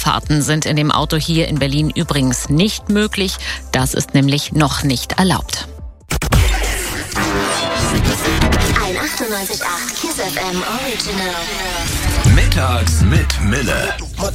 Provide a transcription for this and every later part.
Autofahrten sind in dem Auto hier in Berlin übrigens nicht möglich. Das ist nämlich noch nicht erlaubt. Ein 98.8 KISS FM Original. Mittags mit Mille.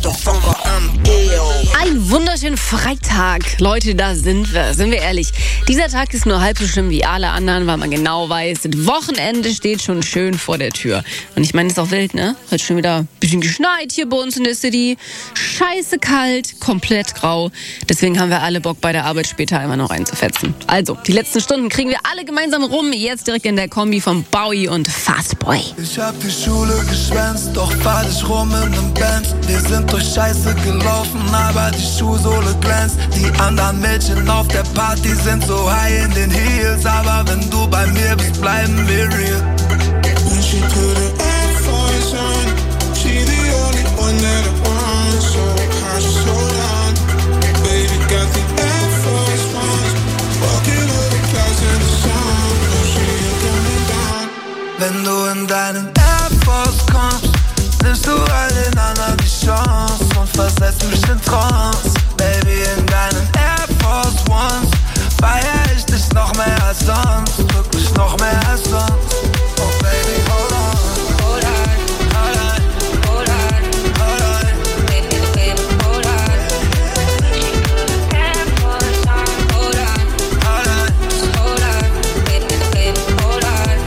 Ein wunderschönen Freitag. Leute, da sind wir. Sind wir ehrlich. Dieser Tag ist nur halb so schlimm wie alle anderen, weil man genau weiß, das Wochenende steht schon schön vor der Tür. Und ich meine, es ist auch wild, ne? Hat schon wieder ein bisschen geschneit hier bei uns in der City. Scheiße kalt, komplett grau. Deswegen haben wir alle Bock, bei der Arbeit später einmal noch reinzufetzen. Also, die letzten Stunden kriegen wir alle gemeinsam rum. Jetzt direkt in der Kombi von Bowie und Fastboy. Ich hab die Schule geschwänzt, doch fahr dich rum in nem Benz. Wir sind durch Scheiße gelaufen, aber die Schuhsohle glänzt. Die anderen Mädchen auf der Party sind so high in den Heels, aber wenn du bei mir bist, bleiben wir real. When she put her Air Force on, she the only one that I want. So high, so down, baby got the Air Force Ones, walking over clouds in the sun. No, she ain't coming down. Wenn du in deinen Air Force kommst, nimmst du all den anderen die Chance und versetzt mich in Trance. Baby, in deinen Air Force Ones feier ich dich noch mehr als sonst, wirklich noch mehr als sonst. Oh baby, hold on, hold on, hold on, hold on, hold on, baby, baby, hold on. Air Force on, hold on, hold on, hold on, baby, baby, hold on.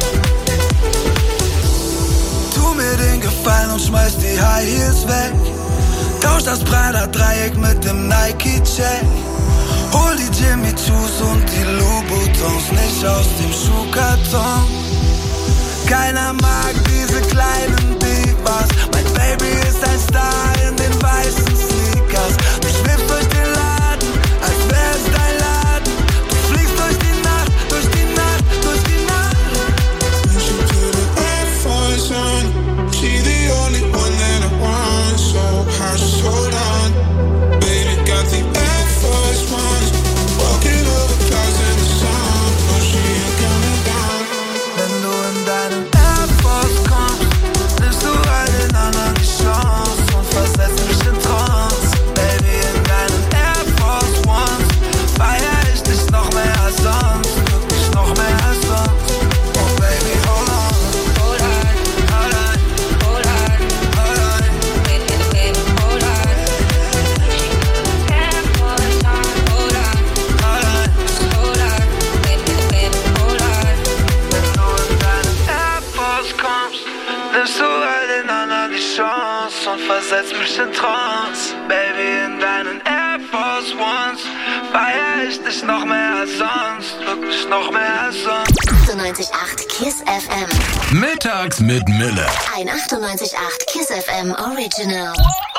Tu mir den Gefallen und schmeiß die High Heels weg. Tausch das Prada-Dreieck mit dem Nike-Check. Hol die Jimmy Choos und die Louboutins nicht aus dem Schuhkarton. Keiner mag diese kleinen Divas. Mein Baby ist ein Star in den weißen Sneakers. Du schwebst durch den Laden, als wär's dein Laden. Du fliegst durch die Nacht, durch die Nacht, durch die Nacht. When she put her Air Force on, she the only one that I want. So high, so down, baby got the Air Force Ones, walking over clouds in the sun. No, she ain't coming down. Wenn du in deinen Air Force kommst, nimmst du all den anderen die Chance und versetzt mich in Trance. Baby, in deinen Air Force Ones feier ich dich noch mehr als sonst, wirklich noch mehr als sonst. Oh baby, hold on, hold on, hold on, hold on, hold on, baby, baby, hold on. Air Force on, hold on, hold on, hold on, baby, baby, hold on. Wenn du in deinen Air Force kommst, nimmst du all den anderen die Chance und versetzt mich in Trance. Baby, in deinen Air Force Ones feier ich dich noch mehr als sonst, wirklich noch mehr als sonst. 98.8 KISS FM. Mittags mit Mille. Ein 98.8 KISS FM Original.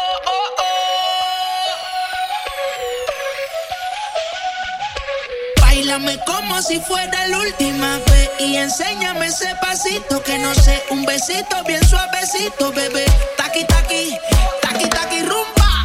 Báilame como si fuera la última vez y enséñame ese pasito que no sé, un besito bien suavecito, bebé. Taqui, taqui, taqui, taqui, rumba.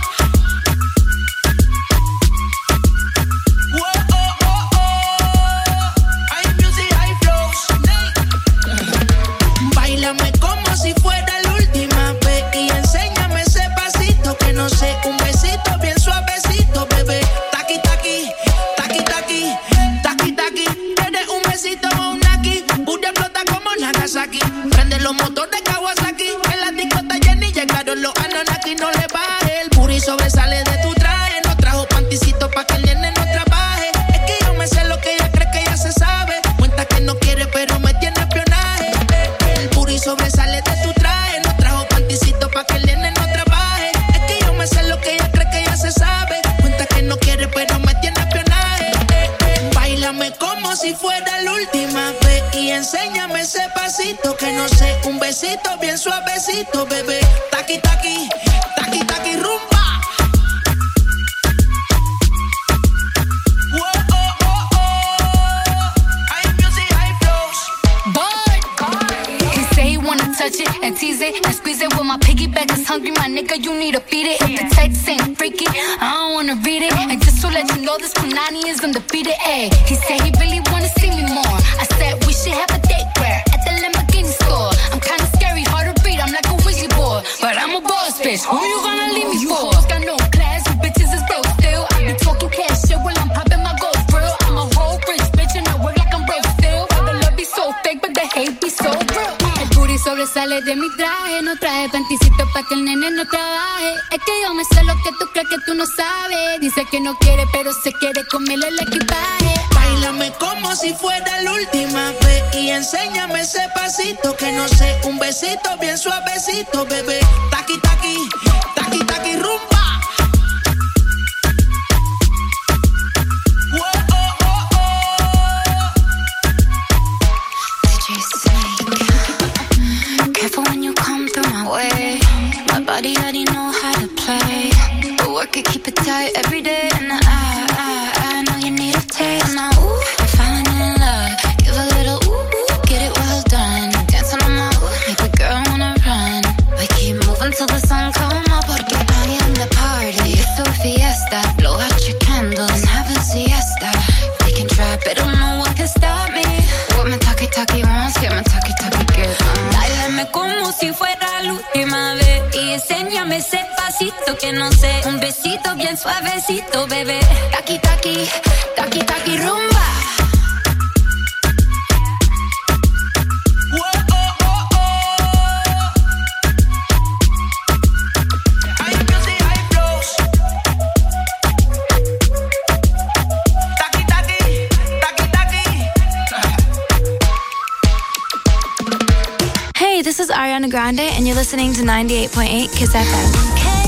Báilame como si fuera la última vez y enséñame ese pasito que no sé, un besito bien suavecito, bebé. Taqui, taqui, taqui, taqui, taqui, taqui. Tienes un besito o un aquí, una explota como Nagasaki. Prende los motores Kawasaki, en la discota Jenny llegaron los Anunnaki. No le baje, el booty sobresale de tu traje. No trajo panticito pa' que el nene no trabaje. Es que yo me sé lo que ella cree que ella se sabe. Cuenta que no quiere pero me tiene espionaje. El booty sobresale de tu traje. No trajo panticito pa' que el nene no trabaje. Es que yo me sé lo que ella cree que ella se sabe. Cuenta que no quiere pero me tiene espionaje. Báilame como si fuera la última vez y enséñame ese pasito que no sé, un besito bien suavecito, bebé. Taqui, taqui, taqui, taqui, rumba. Touch it and tease it and squeeze it. When my piggyback is hungry, my nigga, you need to feed it. If the text ain't freaky, I don't wanna read it. And just to let you know, this Punani is undefeated. Ay, he said he really wanna see me more. I said we should have a date where at the Lamborghini store. I'm kinda scary, hard to read. I'm like a Ouija board, but I'm a boss bitch. Who you gonna leave me for? Got no class. de mi traje. No traje panticito pa' que el nene no trabaje. Es que yo me sé lo que tú crees que tú no sabes. Dice que no quiere, pero se quiere comerle el equipaje. Báilame como si fuera la última vez y enséñame ese pasito que no sé, un besito bien suavecito, bebé. Taqui, taqui, taqui, taqui, rumba. Careful when you come through my way. My body already know how to play. But work it, keep it tight every day. And I know you need a taste. Now, ooh, I'm falling in love. Give a little ooh, get it well done. Dancing on my ooh, make a girl wanna run. We keep moving till the sun come up. Porque I am the party. It's a fiesta. Blow out your candles and have a siesta. We can try, but don't know what can stop me. What my talkie wants, get my talkie get. Báilame como si fuera la última vez y enséñame ese pasito que no sé, un besito bien suavecito, bebé. Taqui, taqui, taqui, taqui, rumba. Hey, this is Ariana Grande, and you're listening to 98.8 Kiss FM.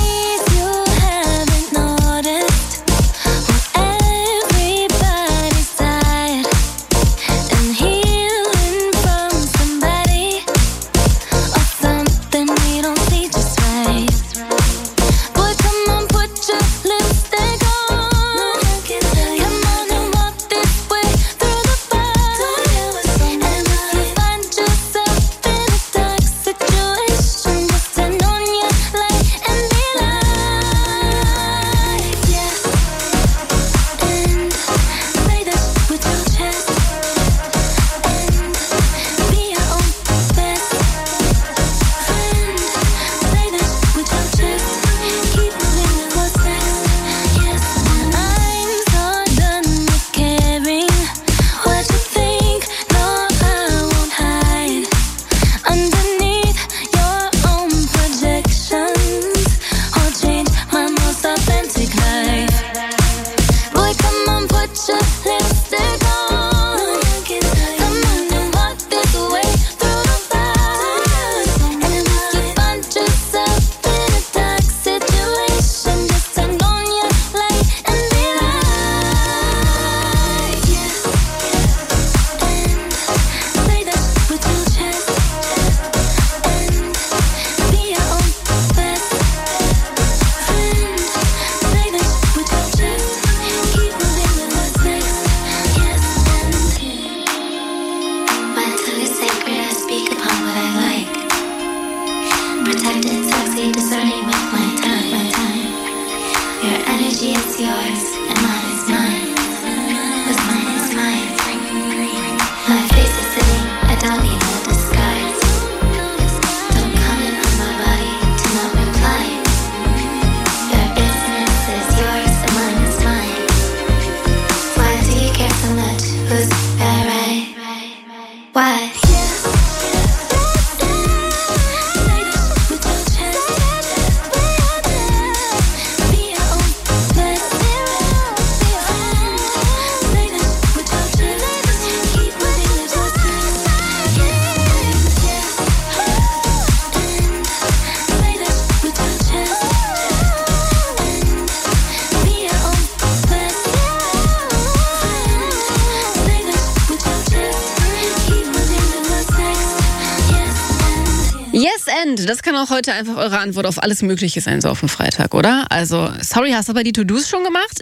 Das kann auch heute einfach eure Antwort auf alles Mögliche sein, so auf dem Freitag, oder? Also, sorry, hast du aber die To-Dos schon gemacht?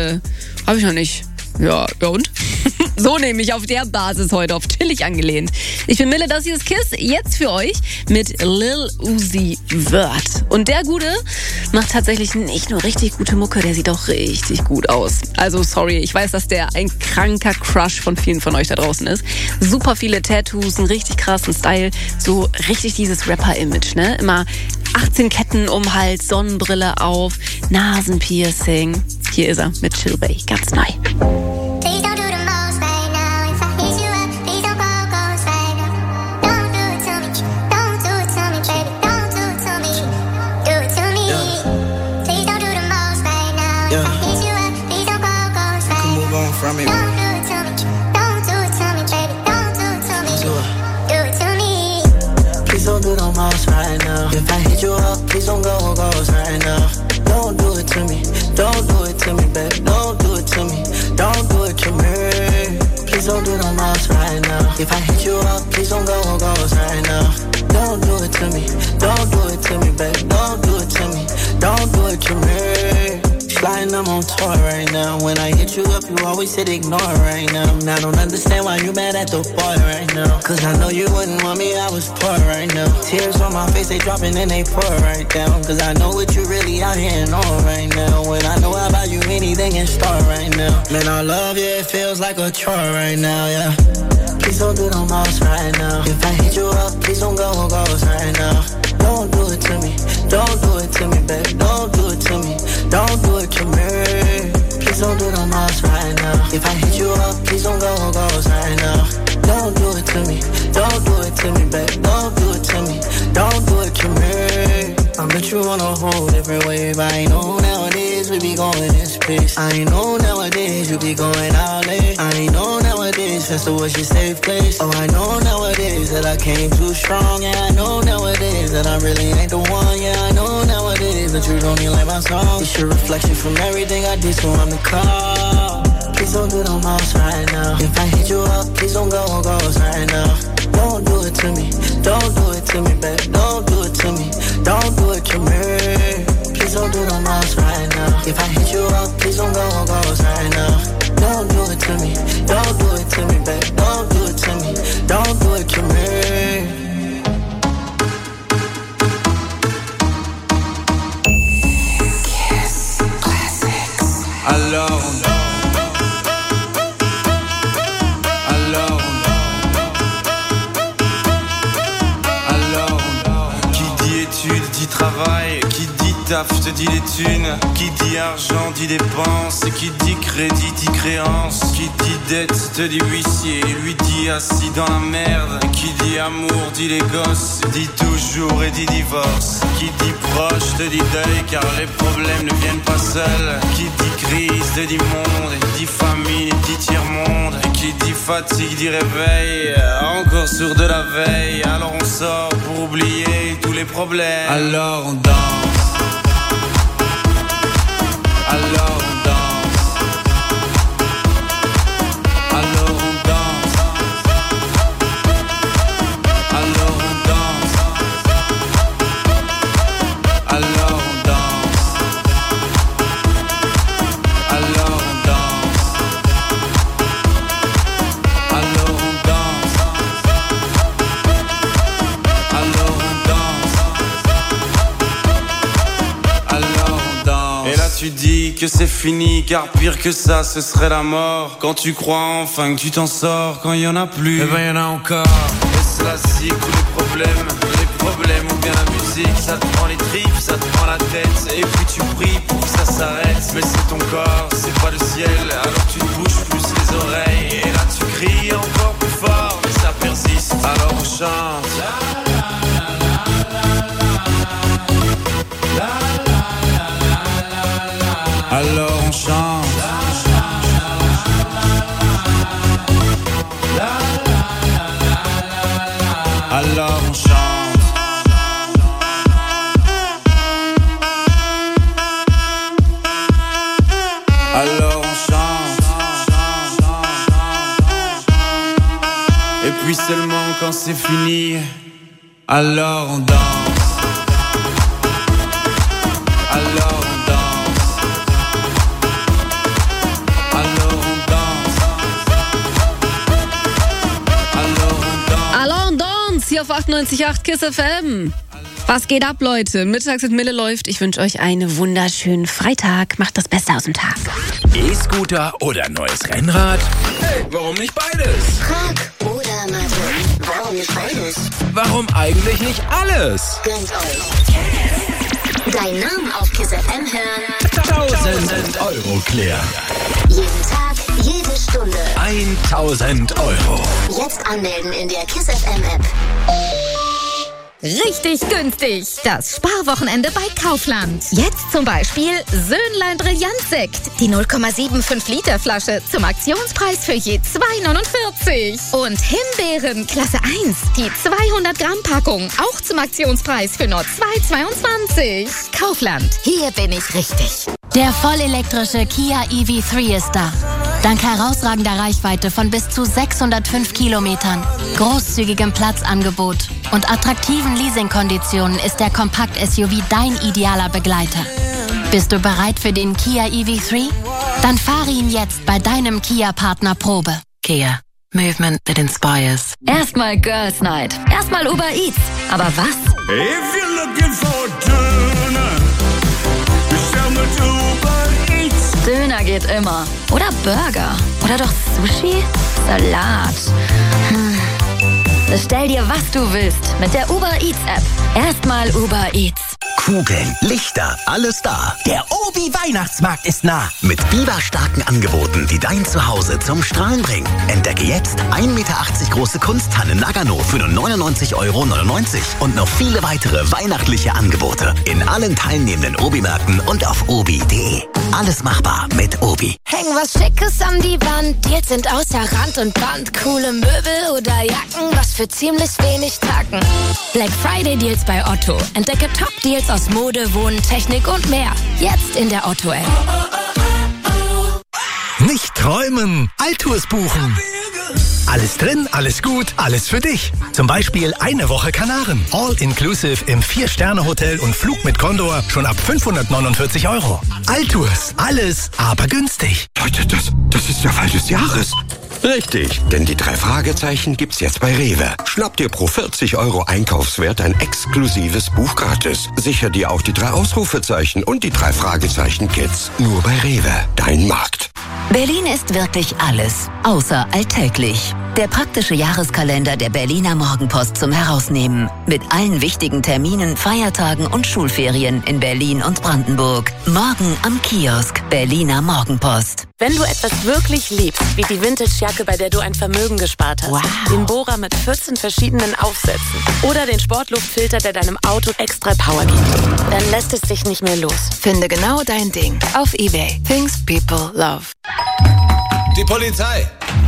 Hab ich noch nicht. Ja und? So nämlich auf der Basis heute, auf chillig angelehnt. Ich bin Mille, das hier ist KISS, jetzt für euch mit Lil Uzi Vert. Und der Gute macht tatsächlich nicht nur richtig gute Mucke, der sieht auch richtig gut aus. Also sorry, ich weiß, dass der ein kranker Crush von vielen von euch da draußen ist. Super viele Tattoos, einen richtig krassen Style, so richtig dieses Rapper-Image, ne? Immer 18 Ketten um den Hals, Sonnenbrille auf, Nasenpiercing. Hier ist er mit Chill Bay, ganz neu. Yeah. You can move on from it. Please don't do the most right now. If I hit you up, please don't go ghost right now. Don't do it to me. Don't do it to me, baby. Don't do it to me. Don't do it to me. Please don't do the most right now. If I hit you up, please don't go ghost right now. Don't do it to me. Don't do it to me, baby. Don't do it to me. Don't do it to me. Sliding, I'm on tour right now. When I hit you up, you always said ignore right now. Now I don't understand why you mad at the boy right now. Cause I know you wouldn't want me, I was poor right now. Tears on my face, they dropping and they pour right down. Cause I know what you really out here and on right now. When I know about you, anything can start right now. Man, I love you, it feels like a chore right now, yeah. Please don't do the most right now. If I hit you up, please don't go ghost right now. Don't do it to me. Don't do it to me, baby. Don't do it to me. Don't do it to me. Please don't do the most right now. If I hit you up, please don't go ghost right now. Don't do it to me. Don't do it to me, baby. Don't do it to me. Don't do it to me. I met you on a whole different wave. I know nowadays we be going this pace. I know nowadays you be going out late. I know nowadays Festa was your safe place. Oh, I know nowadays that I came too strong. Yeah, I know nowadays that I really ain't the one. Yeah, I know nowadays that you don't even like my song. It's your reflection from everything I did, so I'm the call. Please don't do the most right now. If I hit you up, please don't go ghost right now. Don't do it to me. Don't do it to me, baby. Don't do it to me. Don't do it to me. Please don't do the most right now. If I hit you up, please don't go ghost right now. Don't do it to me. Don't do it to me, baby. Don't do it to me. Don't do it to me. Kiss Classics. Alors travail, qui dit taf te dit les thunes, qui dit argent dit dépenses, qui dit crédit dit créance, qui dit dette te dit huissier, lui dit assis dans la merde, qui dit amour dit les gosses, dit toujours et dit divorce, qui dit proche te dit deuil car les problèmes ne viennent pas seuls, qui dit crise te dit monde, dit famine dit tiers-monde, qui dit fatigue dit réveil, encore sourd de la veille, alors on sort pour oublier tous les problèmes. Alors on danse. Alors on danse. Alors on danse. Alors on danse. Alors on danse. Alors on danse. Alors on danse. Alors on danse. Alors on danse. Et là tu dis que c'est fini, car pire que ça ce serait la mort. Quand tu crois enfin que tu t'en sors, quand il y en a plus, eh ben y en a encore. Et cela cycle tous les problèmes ou bien la musique, ça te prend les tripes, ça te prend la tête. Et puis tu pries pour que ça s'arrête, mais c'est ton corps, c'est pas le ciel. Alors tu te bouges plus les oreilles, et là tu cries encore plus fort, mais ça persiste. Alors on chante. Alors on chante. Alors on chante. Alors on chante. Et puis seulement quand c'est fini, alors on danse. Alors on danse. Alors on danse. Alors on danse. Alors on danse hier auf 98.8 Kiss FM. Was geht ab, Leute? Mittags mit Mille läuft. Ich wünsche euch einen wunderschönen Freitag. Macht das Beste aus dem Tag. E-Scooter oder neues Rennrad? Hey, warum nicht beides? Frag oder Mathe. Warum nicht beides? Warum eigentlich nicht alles? Gönnt euch. Dein Name auf Kiss FM hören. 1000 Euro klären. Jeden Tag, jede Stunde. 1000 Euro. Jetzt anmelden in der Kiss FM App. richtig günstig. Das Sparwochenende bei Kaufland. Jetzt zum Beispiel Söhnlein Brillantsekt. Die 0,75 Liter Flasche zum Aktionspreis für je 2,49. Und Himbeeren Klasse 1. Die 200 Gramm Packung. Auch zum Aktionspreis für nur 2,22. Kaufland. Hier bin ich richtig. Der vollelektrische Kia EV3 ist da. Dank herausragender Reichweite von bis zu 605 Kilometern, großzügigem Platzangebot und attraktiven Leasingkonditionen ist der Kompakt-SUV dein idealer Begleiter. Bist du bereit für den Kia EV3? Dann fahre ihn jetzt bei deinem Kia-Partner Probe. Kia. Movement that inspires. Erstmal Girls Night. Erstmal Uber Eats. Aber was? If you're looking for Döner, bestell mit Uber Eats. Döner geht immer. Oder Burger. Oder doch Sushi? Salat. Bestell dir, was du willst, mit der Uber Eats App. Erstmal Uber Eats. Kugeln, Lichter, alles da. Der Obi-Weihnachtsmarkt ist nah. Mit biberstarken Angeboten, die dein Zuhause zum Strahlen bringen. Entdecke jetzt 1,80 Meter große Kunsttanne Nagano für nur 99,99 € und noch viele weitere weihnachtliche Angebote in allen teilnehmenden Obi-Märkten und auf obi.de. Alles machbar mit Obi. Häng was Schickes an die Wand, Deals sind außer Rand und Band. Coole Möbel oder Jacken, was für ziemlich wenig Tacken. Black Friday Deals bei Otto. Entdecke Top-Deals aus Mode, Wohnen, Technik und mehr. Jetzt in der Otto-App. Nicht träumen, Altours buchen. Alles drin, alles gut, alles für dich. Zum Beispiel eine Woche Kanaren. All-inclusive im 4-Sterne-Hotel und Flug mit Condor schon ab 549 €. Altours, alles, aber günstig. Leute, das ist der Fall des Jahres. Richtig, denn die 3 Fragezeichen gibt's jetzt bei Rewe. Schnapp dir pro 40 € Einkaufswert ein exklusives Buch gratis. Sicher dir auch die 3 Ausrufezeichen und die 3 Fragezeichen-Kits. Nur bei Rewe, dein Markt. Berlin ist wirklich alles, außer alltäglich. Der praktische Jahreskalender der Berliner Morgenpost zum Herausnehmen. Mit allen wichtigen Terminen, Feiertagen und Schulferien in Berlin und Brandenburg. Morgen am Kiosk. Berliner Morgenpost. Wenn du etwas wirklich liebst, wie die Vintage-Jacke, bei der du ein Vermögen gespart hast, den Bohrer mit 14 verschiedenen Aufsätzen oder den Sportluftfilter, der deinem Auto extra Power gibt, dann lässt es sich nicht mehr los. Finde genau dein Ding auf eBay. Things people love. Die Polizei.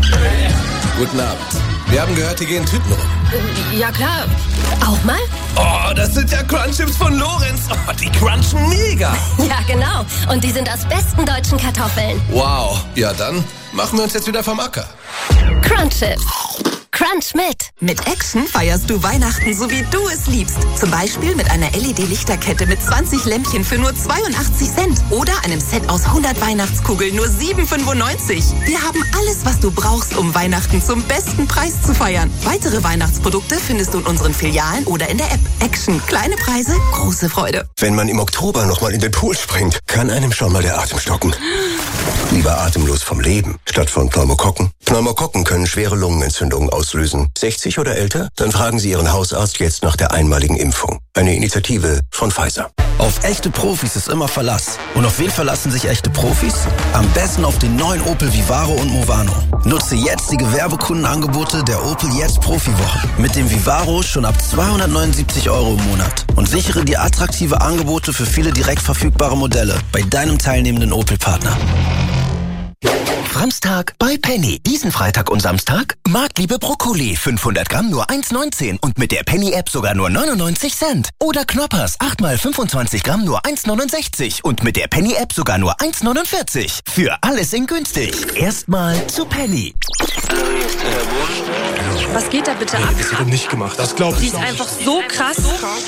Guten Abend. Wir haben gehört, hier gehen Typen rum. Ja klar. Auch mal? Oh, das sind ja Crunchips von Lorenz. Oh, die crunchen mega. Ja, genau. Und die sind aus besten deutschen Kartoffeln. Wow. Ja, dann machen wir uns jetzt wieder vom Acker. Crunchips. Crunch mit. Mit Action feierst du Weihnachten, so wie du es liebst. Zum Beispiel mit einer LED-Lichterkette mit 20 Lämpchen für nur 82 Cent. Oder einem Set aus 100 Weihnachtskugeln nur 7,95. Wir haben alles, was du brauchst, um Weihnachten zum besten Preis zu feiern. Weitere Weihnachtsprodukte findest du in unseren Filialen oder in der App. Action. Kleine Preise, große Freude. Wenn man im Oktober nochmal in den Pool springt, kann einem schon mal der Atem stocken. Lieber atemlos vom Leben, statt von Pneumokokken. Pneumokokken können schwere Lungenentzündungen auslösen. 60 oder älter? Dann fragen Sie Ihren Hausarzt jetzt nach der einmaligen Impfung. Eine Initiative von Pfizer. Auf echte Profis ist immer Verlass. Und auf wen verlassen sich echte Profis? Am besten auf den neuen Opel Vivaro und Movano. Nutze jetzt die Gewerbekundenangebote der Opel Jetzt Profiwochen. Mit dem Vivaro schon ab 279 € im Monat. Und sichere dir attraktive Angebote für viele direkt verfügbare Modelle bei deinem teilnehmenden Opel-Partner. Samstag bei Penny. Diesen Freitag und Samstag Marktliebe Brokkoli. 500 Gramm nur 1,19 und mit der Penny-App sogar nur 99 Cent. Oder Knoppers. 8 mal 25 Gramm nur 1,69 und mit der Penny-App sogar nur 1,49. Für alles in günstig. Erstmal zu Penny. Was geht da bitte ab? Das hat er nicht gemacht, das glaube ich. Sie ist einfach so krass.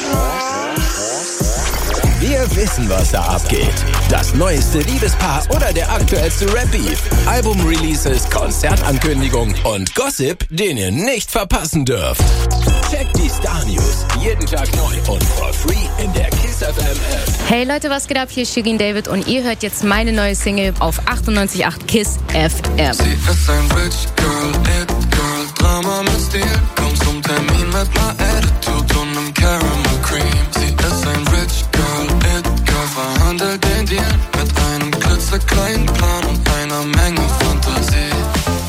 Wir wissen, was da abgeht. Das neueste Liebespaar oder der aktuellste Rap-Beef. Album-Releases, Konzertankündigungen und Gossip, den ihr nicht verpassen dürft. Checkt die Star-News jeden Tag neu und for free in der KISS FM App. Hey Leute, was geht ab? Hier ist Shirin David und ihr hört jetzt meine neue Single auf 98.8 KISS FM. Sie ist ein Rich Girl, It Girl, Drama mit Stil. Komm zum Termin mit ner Attitude und nem Caramel Cream. Sie ist ein Rich Girl, It Girl, verhandelt den Deal mit einem klitzekleinen Plan und einer Menge Fantasie. Sollte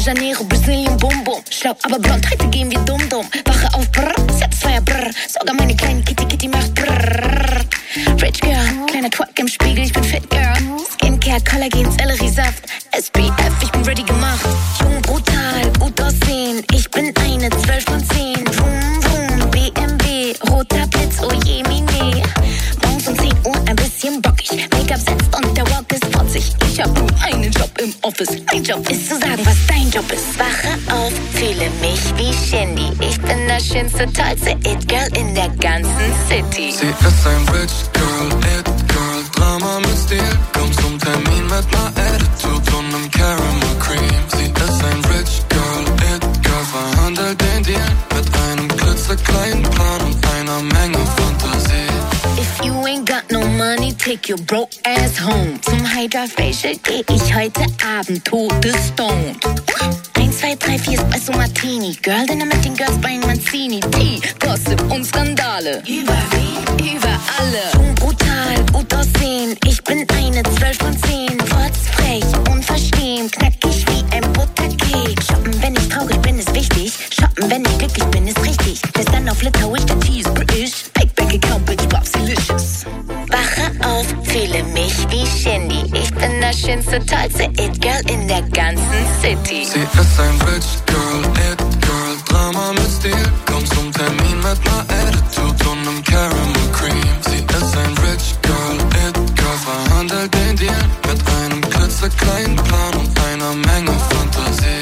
Janeiro, Brasilien, Bum Bum. Schlau, aber blond, heute gehen wir dumm. Wache auf, brrr, Satisfyer, brrr. Sogar meine kleine Kitty macht brrr. Rich Girl, kleiner Twerk im Spiegel, ich bin fit, Girl. Skincare, Kollagen, Selleriesaft. SPF, ich bin ready gemacht. Jung, brutal, gut aussehen. Ich bin eine 12 von 10. Vroom, vroom, BMW, roter Blitz, oh je, mine. Morgens um 10 Uhr ein bisschen bockig. Make-up setzt und der Walk ist trotzig. Ich hab nur einen Job im Office. Mein Job ist zu sagen, was dein Job ist. Wache auf, fühle mich wie Shindy. Ich bin das schönste, tollste It-Girl in der ganzen City. Sie ist ein Rich Girl, It-Girl, Drama mit Stil. Komm zum Termin mit ner Attitude und nem Caramel Cream. Sie ist ein Rich Girl, It-Girl, verhandelt den Deal mit einem klitzekleinen Plan und einer Menge Fantasie. If you ain't got no money, take your broke ass home. Zum Hydra Facial geh ich heute Abend todesstoned. 1, 2, 3, 4 Espresso Martini. Girl, Dinner mit den Girls bei Mancini. Tea, Gossip und Skandale. Über alle. Jung, brutal, gut aussehen. Ich bin eine 12 von 10. Frech, unverstehen. Knackig wie ein Buttercake. Shoppen, wenn ich traurig bin, ist wichtig. Shoppen, wenn ich glücklich bin, ist richtig. Bis dann auf Litauisch, der Tee ist British. Bank Account, bitch, Bob's delicious. Wache auf, fühle mich wie Shindy. Ich bin das schönste, tollste It-Girl in der ganzen City. Sie ist ein Rich Girl, It-Girl, Drama mit Stil. Komm zum Termin mit ner Attitude und nem Caramel Cream. Sie ist ein Rich Girl, It-Girl, verhandelt den Deal mit einem klitzekleinen Plan und einer Menge Fantasie.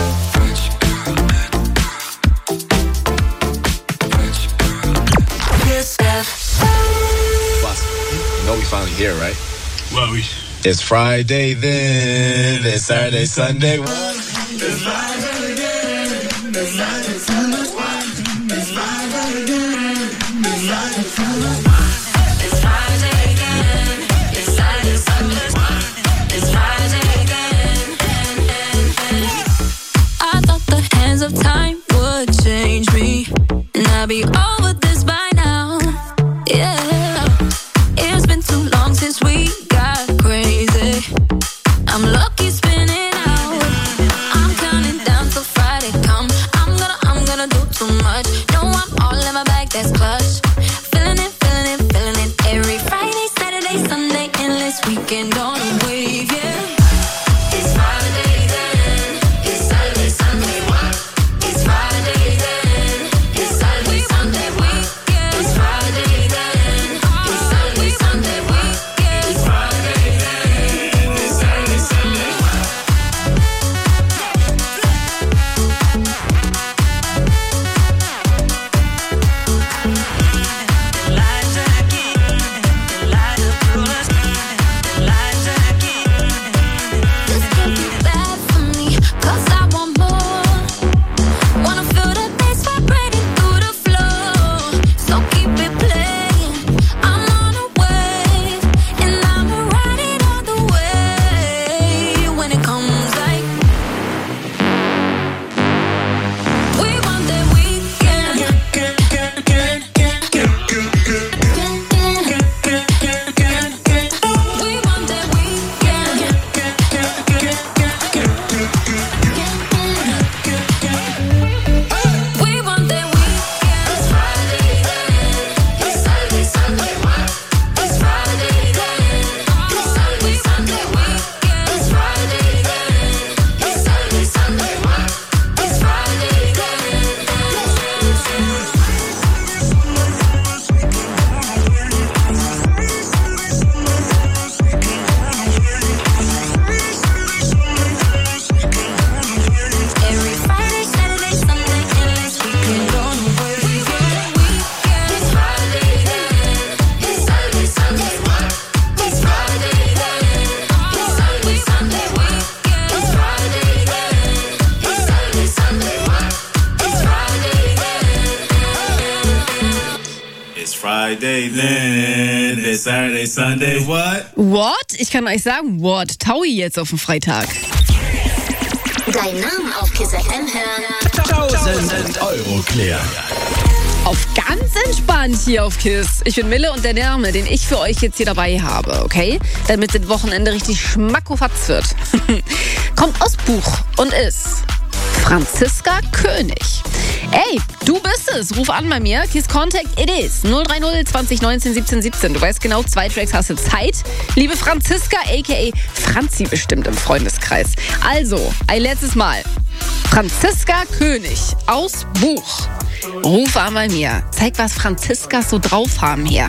You know we finally here, right? Well, it's Friday then, it's Saturday, Sunday. It's Friday again, it's Saturday, Sunday. It's Friday again, it's Saturday, Sunday. It's Friday again, it's Saturday, Sunday. It's Friday again. I thought the hands of time would change me, and I'd be over this by now. Yeah. It's been too long since we got crazy. I'm lucky spinning out. I'm counting down till Friday come. I'm gonna do too much. No, I'm all in my bag, that's clutch. Feeling it. Every Friday, Saturday, Sunday, endless weekend on a wave, yeah. It's Friday then, it's Saturday, Sunday. It's Friday then, it's Saturday, Sunday. It's Friday then, it's Saturday, Sunday. It's Friday then, it's Saturday, Sunday. This could be bad for me, 'cause I want more. Wanna feel the bass vibrating through the floor. So keep it playing. I'm on a wave, and I'ma ride it all the way. When it comes like we want that weekend. We want that weekend. We want that weekend. It's Friday then, it's Saturday, Sunday. It's Friday then, it's Saturday, Sunday. It's Friday then, it's Saturday, Sunday. It's Friday then. Every Friday, Saturday, Sunday, endless weekend on the wave. It's Friday then, it's Saturday, Sunday. It's Friday then, it's Saturday, Sunday. It's Friday then, it's Saturday, Sunday. It's Friday then. It's Friday then, it's Saturday, Sunday. What? What? Ich kann euch sagen, what? Taui jetzt auf dem Freitag. Dein Name auf Kiss FM hören. 1000 Euro klären. Auf ganz entspannt hier auf KISS. Ich bin Mille und der Name, den ich für euch jetzt hier dabei habe, okay? Damit das Wochenende richtig schmackofatz wird. Kommt aus Buch und ist Franziska König. Ey, du bist es. Ruf an bei mir. Kiss Contact, it is. 030 2019 17 17. Du weißt genau, 2 Tracks hast du Zeit. Liebe Franziska, a.k.a. Franzi bestimmt im Freundeskreis. Also, ein letztes Mal. Franziska König aus Buch. Ruf an bei mir. Zeig, was Franziskas so drauf haben hier.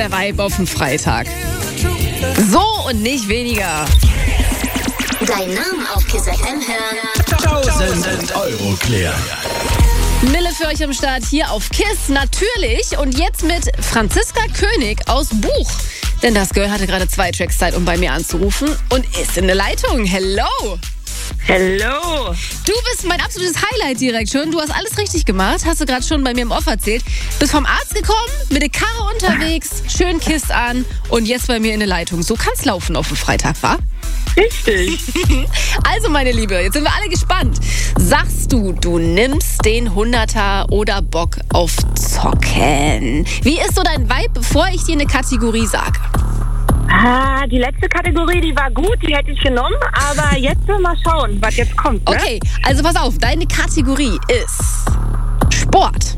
der Vibe auf dem Freitag. So und nicht weniger. Dein Name auf Kiss FM hören. 1000 Euro klären. Mille für euch am Start hier auf KISS, natürlich. Und jetzt mit Franziska König aus Buch. Denn das Girl hatte gerade 2 Tracks Zeit, um bei mir anzurufen und ist in der Leitung. Hello! Hello! Du bist mein absolutes Highlight direkt schon. Du hast alles richtig gemacht, hast du gerade schon bei mir im Off erzählt. Bist vom Arzt gekommen, mit der Karre unterwegs, schön KISS an und jetzt bei mir in der Leitung. So kann's laufen auf dem Freitag, wa? Richtig. Also, meine Liebe, jetzt sind wir alle gespannt. Sagst du, du nimmst den 100er oder Bock auf Zocken? Wie ist so dein Vibe, bevor ich dir eine Kategorie sage? Die letzte Kategorie, die war gut, die hätte ich genommen, aber jetzt mal schauen, was jetzt kommt. Ne? Okay, also pass auf, deine Kategorie ist Sport.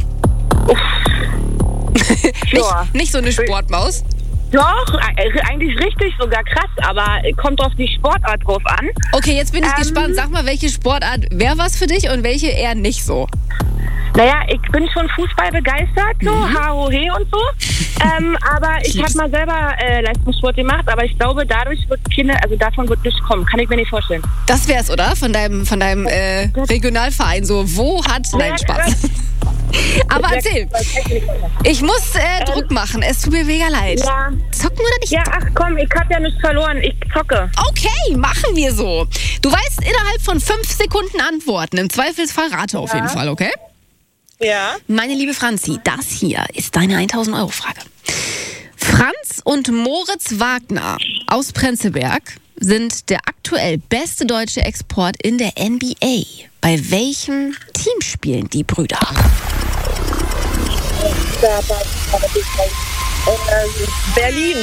nicht so eine Sportmaus. Doch, eigentlich richtig, sogar krass, aber kommt auf die Sportart drauf an. Okay, jetzt bin ich gespannt. Sag mal, welche Sportart wäre was für dich und welche eher nicht so? Naja, ich bin schon Fußball begeistert, so HOH und so. Aber ich habe mal selber Leistungssport gemacht, aber ich glaube, dadurch davon wird nichts kommen. Kann ich mir nicht vorstellen. Das wär's, oder? Von deinem Regionalverein so. Wo hat... Nein, Spaß. Aber erzähl. Ich muss Druck machen. Es tut mir mega leid. Ja. Zocken oder nicht? Ja, ach komm, ich habe ja nichts verloren. Ich zocke. Okay, machen wir so. Du weißt innerhalb von 5 Sekunden antworten. Im Zweifelsfall rate auf jeden Fall, okay? Ja. Meine liebe Franzi, das hier ist deine 1000-Euro-Frage. Franz und Moritz Wagner aus Prenzlberg sind der aktuell beste deutsche Export in der NBA. Bei welchem Team spielen die Brüder? Berlin.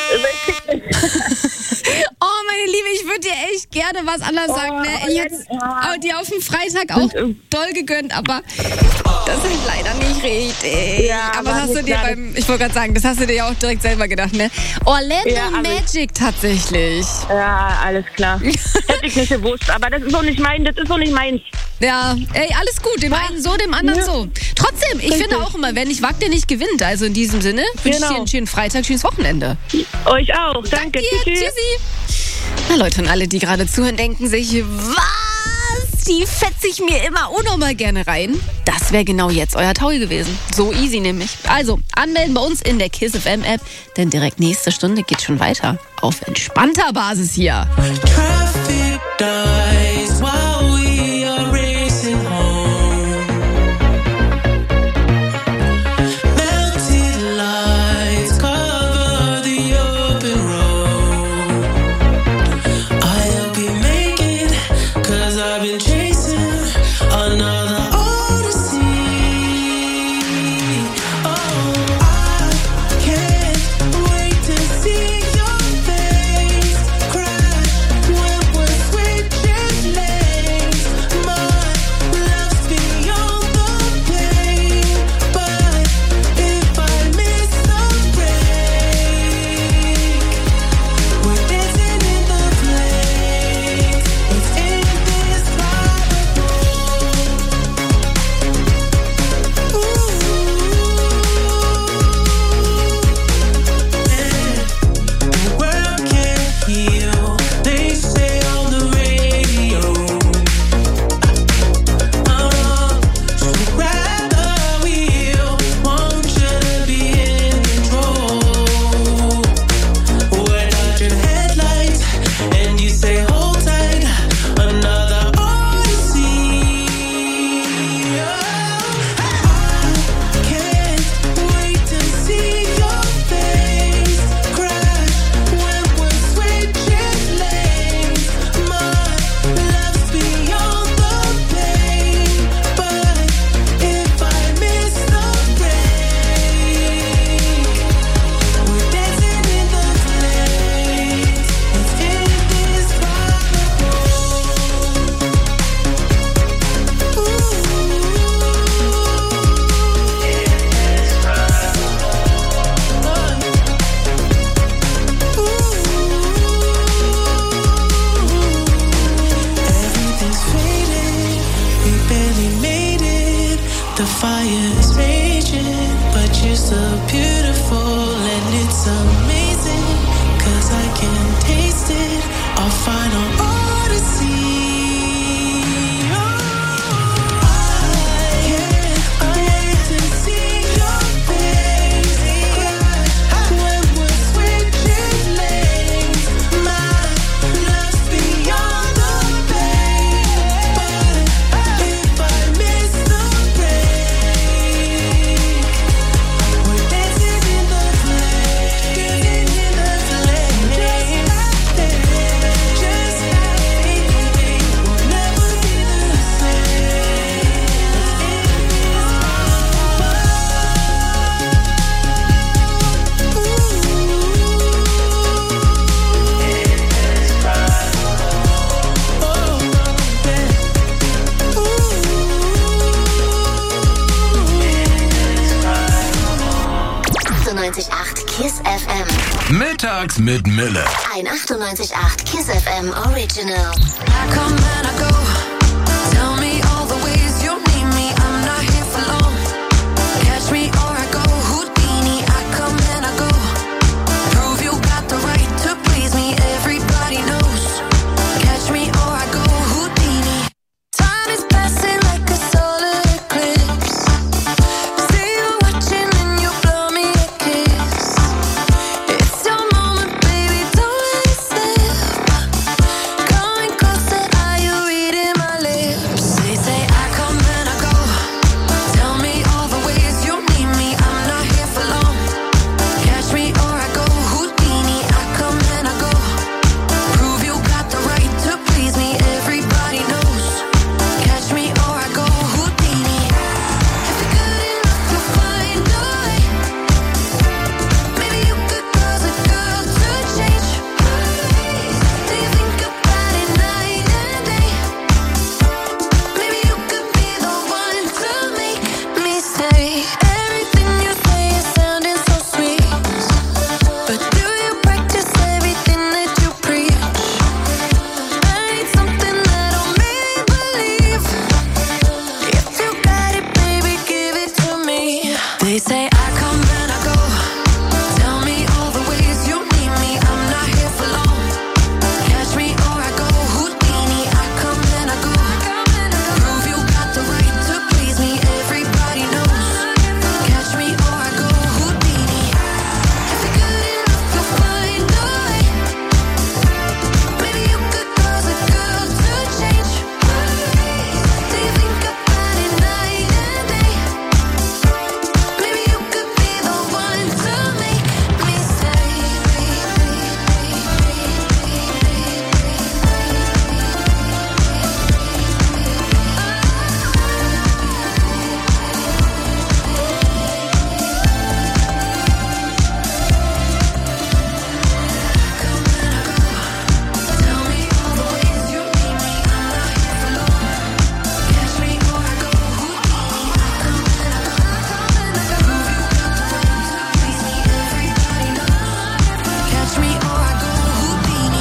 Oh, meine Liebe, ich würde dir echt gerne was anderes sagen. Ne? Ich hätte dir auf dem Freitag auch doll gegönnt, aber das ist leider nicht richtig. Ja, aber das hast du dir ich wollte gerade sagen, das hast du dir ja auch direkt selber gedacht, ne? Orlando Magic tatsächlich. Ja, alles klar. Hätte ich nicht gewusst, aber das ist auch nicht meins. Ja, ey, alles gut. Dem einen so, dem anderen so. Trotzdem, ich finde auch immer, wer nicht wagt, der nicht gewinnt. Also in diesem Sinne wünsche ich dir einen schönen Freitag, schönes Wochenende. Euch auch. Danke. Tschüssi. Na Leute, und alle, die gerade zuhören, denken sich, was? Die fetze ich mir immer unnormal gerne rein. Das wäre genau jetzt euer Taui gewesen. So easy nämlich. Also, anmelden bei uns in der KISS FM App, denn direkt nächste Stunde geht schon weiter. Auf entspannter Basis hier. The fire is raging, but you're so beautiful and Freitags mit Mille. Ein 98.8 KISS FM Original. I come and I go. Tell me all the ways you need me. I'm not here for long. Catch me or I go Houdini. I come and I go. Prove you got the right to please me. Everybody knows. Catch me or I go Houdini. Time is passing like a solar eclipse. See you watching and you blow me a kiss. It's your moment, baby, don't let it slip. Coming closer, are you reading my lips? They say I come and I go. Tell me all the ways you need me. I'm not here for long. Catch me or I go Houdini. I come and I go. Prove you got the right to please me. Everybody knows. Catch me or I go Houdini. If you're good enough, you'll find a way. Maybe you could cause a girl to change. Do you think about it night and day? Maybe you could be the one to make me say everything you say is sounding so sweet. But do you practice everything that you preach? I need something that'll make me believe. If you got it, baby, give it to me. They say I come and I go. Tell me all the ways you need me. I'm not here for long. Catch me or I go Houdini. I come and I go. Prove you got the right to please me. Everybody knows. Catch me or I go Houdini. If you're good enough, you'll find a way. Maybe you could cause a girl to change. Do you think about it night and day? Maybe you could be the one to make me say. Catch me or I go Houdini.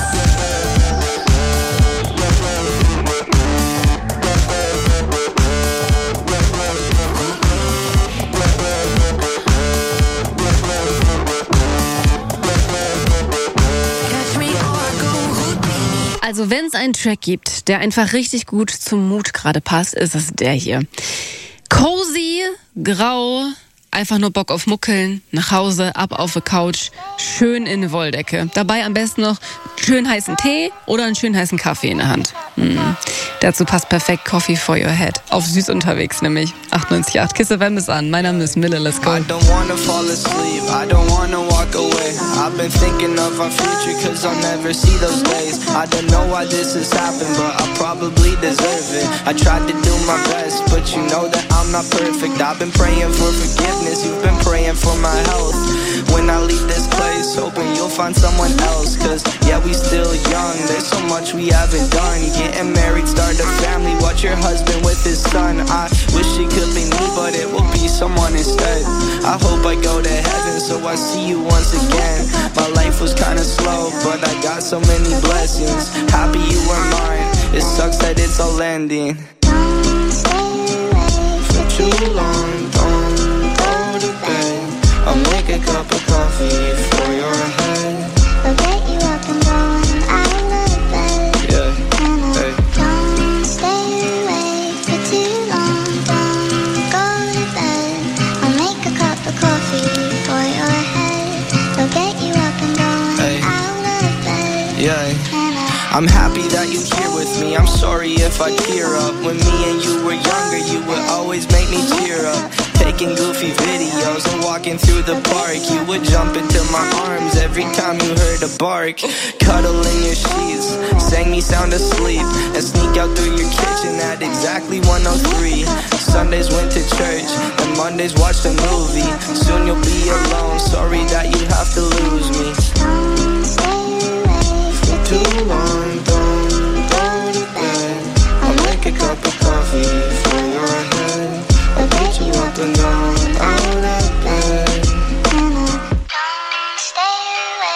Catch me or I go Houdini. Also wenn es einen Track gibt, der einfach richtig gut zum Mut gerade passt, ist es der hier. Cozy, grau, einfach nur Bock auf Muckeln, nach Hause, ab auf die Couch, schön in eine Wolldecke. Dabei am besten noch schön heißen Tee oder einen schön heißen Kaffee in der Hand. Dazu passt perfekt Coffee for your head. Auf süß unterwegs nämlich. 98.8 KISS FM ist an. Mein Name ist Mille, let's go. I don't wanna fall asleep, I don't wanna walk away. I've been thinking of our future cause I'll never see those days. I don't know why this has happened but I probably deserve it. I tried to do my best but you know that I'm not perfect. I've been praying for forgiveness, you've been praying for my health. When I leave this place, hoping you'll find someone else. Cause yeah, we still young, there's so much we haven't done. Getting married, start a family, watch your husband with his son. I wish it could be me, but it will be someone instead. I hope I go to heaven, so I see you once again. My life was kinda slow, but I got so many blessings. Happy you were mine, it sucks that it's all ending. For too long, don't go to bed. I'll make a cup of coffee for your head. I'll get you up and going out of bed. Yeah, hey. Don't stay awake for too long. Don't go to bed. I'll make a cup of coffee for your head. I'll get you up and going Hey. out of bed. Yeah. I'm happy that you're here with me. I'm sorry if I tear up. When me and you were younger, you would always make me cheer up. Taking goofy videos and walking through the park. You would jump into my arms every time you heard a bark. Cuddle in your sheets, sang me sound asleep, and sneak out through your kitchen at exactly 1:03. Sundays went to church, and Mondays watched a movie. Soon you'll be alone, sorry that you have to lose me. For too long, don't go to bed. I'll make a cup of coffee for your head. I'll get you up and down out of bed. Stay awake.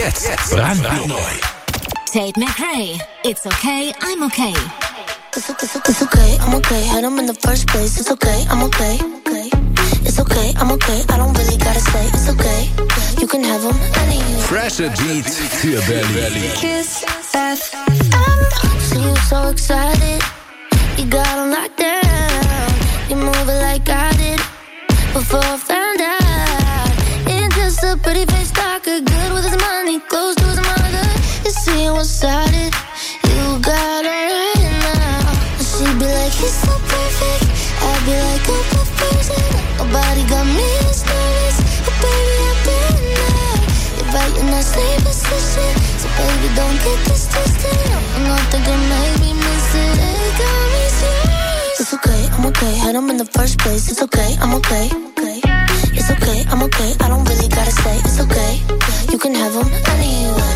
Jetzt brandneu. Tate McRae. It's okay, I'm okay. It's okay, I'm okay. Had them in the first place. It's okay, I'm okay. It's okay, I'm okay. I don't really gotta say it's okay. You can have them anyway. Fresher Beats für Berlin. Kiss FM. See you so excited. You got them locked down. You move it like I did before I found out. It's just a pretty face talker, good with his money, close to his mother. You see him one-sided. You got her right now. She'd be like, he's so perfect. I'd be like, oh, perfect. Nobody got me as nervous. Oh, baby, I've been there. You're right in that same position. So, baby, don't get this twisted. I'm not thinking maybe miss it. Hey, got me serious. It's okay, I'm okay. Had them in the first place. It's okay, I'm okay. It's okay, I'm okay. I don't really gotta say it's okay. You can have them anyway.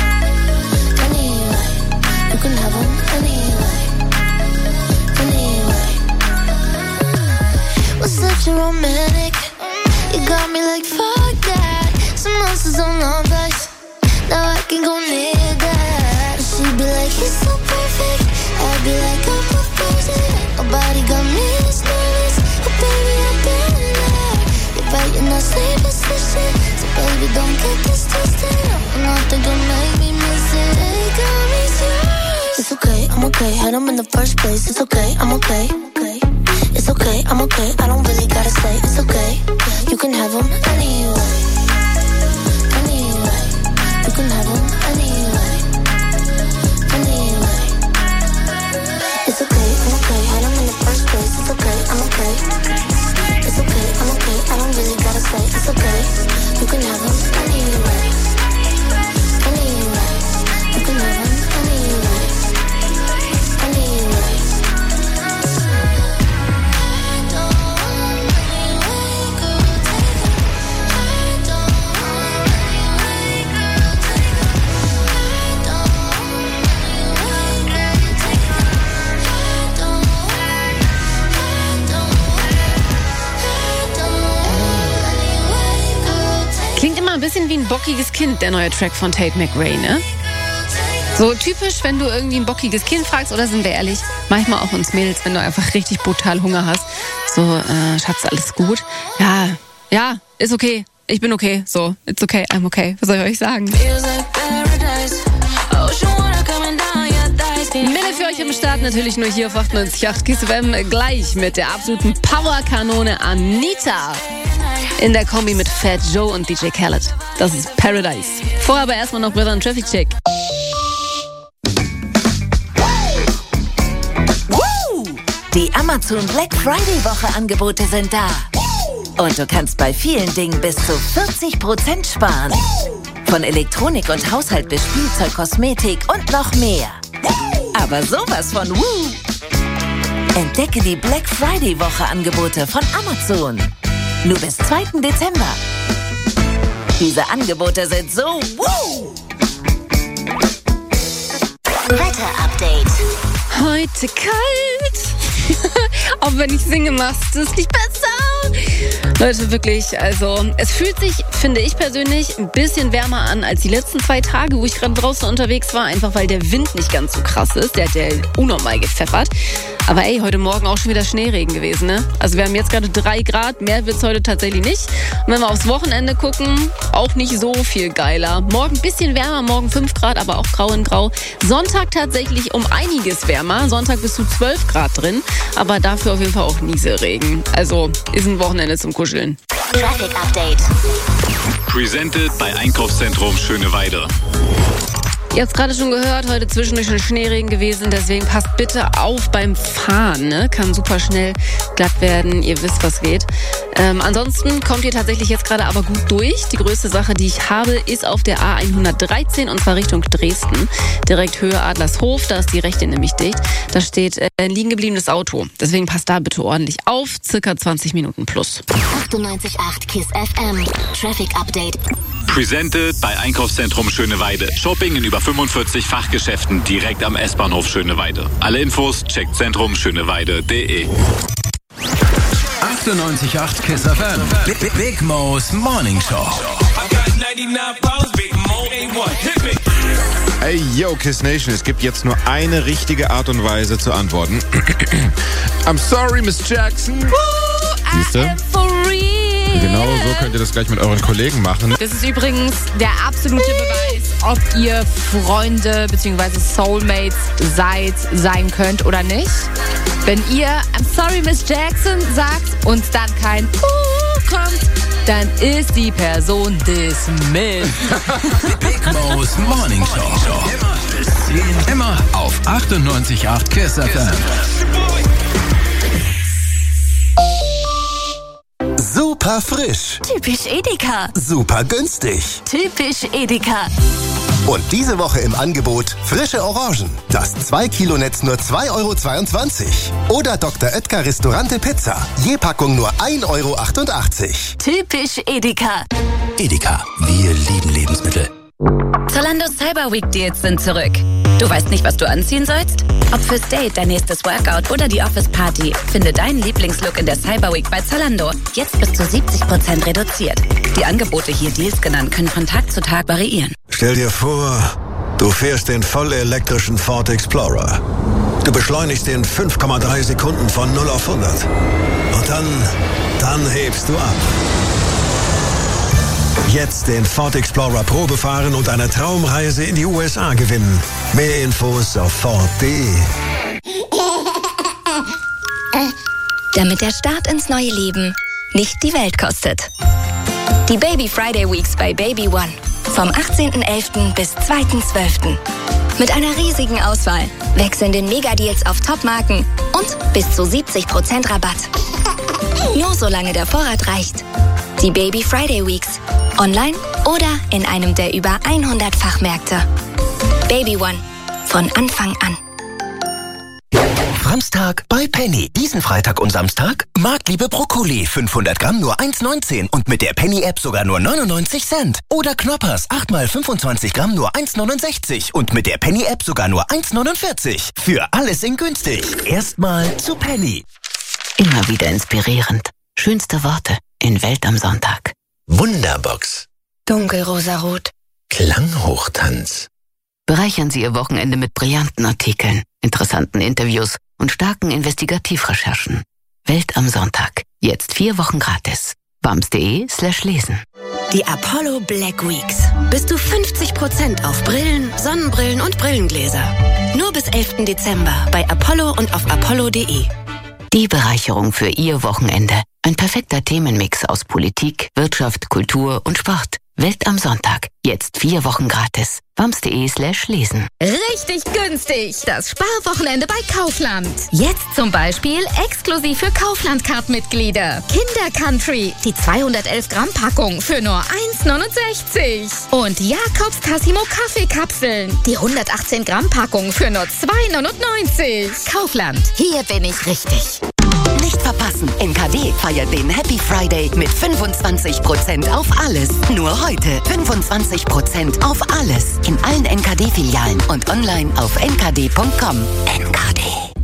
You can have them anyway. Was such a romantic. You got me like fuck that. Some monsters on our backs. Now I can go near that. She'd be like, he's so perfect. I'd be like, I'm proposing. Nobody got me as nervous. Oh baby, I've been there. You're right in that same position. So baby, don't get this twisted. I'm not thinking maybe miss it. Hey, got me serious. It's okay, I'm okay. Had them in the first place. It's okay, I'm okay. It's okay, I'm okay. I don't really gotta say it's okay. You can have them anyway. You can have them anyway. It's okay, I'm okay. Had them in the first place. It's okay, I'm okay. It's okay, I'm okay. I don't really gotta say it's okay. You can have them anyway. You can have them anyway. Klingt immer ein bisschen wie ein bockiges Kind, der neue Track von Tate McRae, ne? So typisch, wenn du irgendwie ein bockiges Kind fragst, oder sind wir ehrlich, manchmal auch uns Mädels, wenn du einfach richtig brutal Hunger hast. So, Schatz, alles gut? Ja, ist okay. Ich bin okay. So, it's okay, I'm okay. Was soll ich euch sagen? Mille für euch am Start, natürlich nur hier auf 98.8 Kiss FM. Gleich mit der absoluten Powerkanone Anita. In der Kombi mit Fat Joe und DJ Khaled. Das ist Paradise. Vorher aber erstmal noch Brother und Traffic Check. Die Amazon Black Friday Woche Angebote sind da. Und du kannst bei vielen Dingen bis zu 40% sparen. Von Elektronik und Haushalt bis Spielzeug, Kosmetik und noch mehr. Aber sowas von Woo! Entdecke die Black Friday Woche Angebote von Amazon. Nur bis 2. Dezember. Diese Angebote sind so Woo! Wetter-Update. Heute kalt. Auch wenn ich singe, machst du es nicht besser. Leute, wirklich, also es fühlt sich, finde ich persönlich, ein bisschen wärmer an als die letzten 2 Tage, wo ich gerade draußen unterwegs war, einfach weil der Wind nicht ganz so krass ist. Der hat ja unnormal gepfeffert. Aber ey, heute Morgen auch schon wieder Schneeregen gewesen, ne? Also wir haben jetzt gerade 3 Grad, mehr wird's heute tatsächlich nicht. Und wenn wir aufs Wochenende gucken, auch nicht so viel geiler. Morgen ein bisschen wärmer, morgen 5 Grad, aber auch grau in grau. Sonntag tatsächlich um einiges wärmer. Sonntag bis zu 12 Grad drin, aber dafür auf jeden Fall auch Nieselregen. Also ist ein Wochenende zum Kuscheln. Traffic Update. Presented bei Einkaufszentrum Schöneweide. Ihr habt es gerade schon gehört, heute zwischendurch schon Schneeregen gewesen, deswegen passt bitte auf beim Fahren, ne? Kann super schnell glatt werden, ihr wisst, was geht. Ansonsten kommt ihr tatsächlich jetzt gerade aber gut durch. Die größte Sache, die ich habe, ist auf der A113 und zwar Richtung Dresden. Direkt Höhe Adlershof, da ist die rechte nämlich dicht. Da steht ein liegen gebliebenes Auto. Deswegen passt da bitte ordentlich auf, circa 20 Minuten plus. 98.8 Kiss FM. Traffic Update. Presented bei Einkaufszentrum Schöneweide. Shopping in über 45 Fachgeschäften direkt am S-Bahnhof Schöneweide. Alle Infos checkt zentrumschöneweide.de. 98.8 Kiss FM. Big Mo's Morning Show. Hey, yo, Kiss Nation, es gibt jetzt nur eine richtige Art und Weise zu antworten. I'm sorry, Miss Jackson. Siehste? For real. Genau, so könnt ihr das gleich mit euren Kollegen machen. Das ist übrigens der absolute Beweis, ob ihr Freunde bzw. Soulmates sein könnt oder nicht. Wenn ihr I'm sorry, Miss Jackson sagt und dann kein kommt, dann ist die Person dismissed. Big Mo's Morning Show. Immer auf 98.8 Kiss FM. Super frisch. Typisch Edeka. Super günstig. Typisch Edeka. Und diese Woche im Angebot frische Orangen. Das 2-Kilo-Netz nur 2,22 €. Oder Dr. Oetker Restaurante Pizza. Je Packung nur 1,88 €. Typisch Edeka. Edeka, wir lieben Lebensmittel. Zalando Cyber Week Deals sind zurück. Du weißt nicht, was du anziehen sollst? Ob fürs Date, dein nächstes Workout oder die Office Party, finde deinen Lieblingslook in der Cyber Week bei Zalando. Jetzt bis zu 70% reduziert. Die Angebote, hier Deals genannt, können von Tag zu Tag variieren. Stell dir vor, du fährst den vollelektrischen Ford Explorer. Du beschleunigst in 5,3 Sekunden von 0 auf 100. Und dann hebst du ab. Jetzt den Ford Explorer Probe fahren und eine Traumreise in die USA gewinnen. Mehr Infos auf Ford.de. Damit der Start ins neue Leben nicht die Welt kostet. Die Baby Friday Weeks bei Baby One. Vom 18.11. bis 2.12. Mit einer riesigen Auswahl, wechselnden Megadeals auf Top-Marken und bis zu 70% Rabatt. Nur solange der Vorrat reicht. Die Baby Friday Weeks. Online oder in einem der über 100 Fachmärkte. Baby One. Von Anfang an. Samstag bei Penny. Diesen Freitag und Samstag Marktliebe Brokkoli. 500 Gramm nur 1,19 und mit der Penny-App sogar nur 99 Cent. Oder Knoppers 8 mal 25 Gramm nur 1,69 und mit der Penny-App sogar nur 1,49. Für alles in günstig. Erstmal zu Penny. Immer wieder inspirierend. Schönste Worte in Welt am Sonntag. Wunderbox. Dunkelrosarot. Klanghochtanz. Bereichern Sie Ihr Wochenende mit brillanten Artikeln, interessanten Interviews und starken Investigativrecherchen. Welt am Sonntag. Jetzt 4 Wochen gratis. bams.de/lesen. Die Apollo Black Weeks. Bis zu 50% auf Brillen, Sonnenbrillen und Brillengläser. Nur bis 11. Dezember bei Apollo und auf apollo.de. Die Bereicherung für Ihr Wochenende. Ein perfekter Themenmix aus Politik, Wirtschaft, Kultur und Sport. Welt am Sonntag. Jetzt 4 Wochen gratis. bams.de/lesen. Richtig günstig. Das Sparwochenende bei Kaufland. Jetzt zum Beispiel exklusiv für Kaufland-Card-Mitglieder. Kinder Country. Die 211 Gramm Packung für nur 1,69. Und Jakobs Tassimo Kaffeekapseln. Die 118 Gramm Packung für nur 2,99. Kaufland. Hier bin ich richtig. Nicht verpassen. NKD feiert den Happy Friday mit 25% auf alles. Nur heute 25% auf alles. In allen NKD-Filialen und online auf nkd.com. NKD.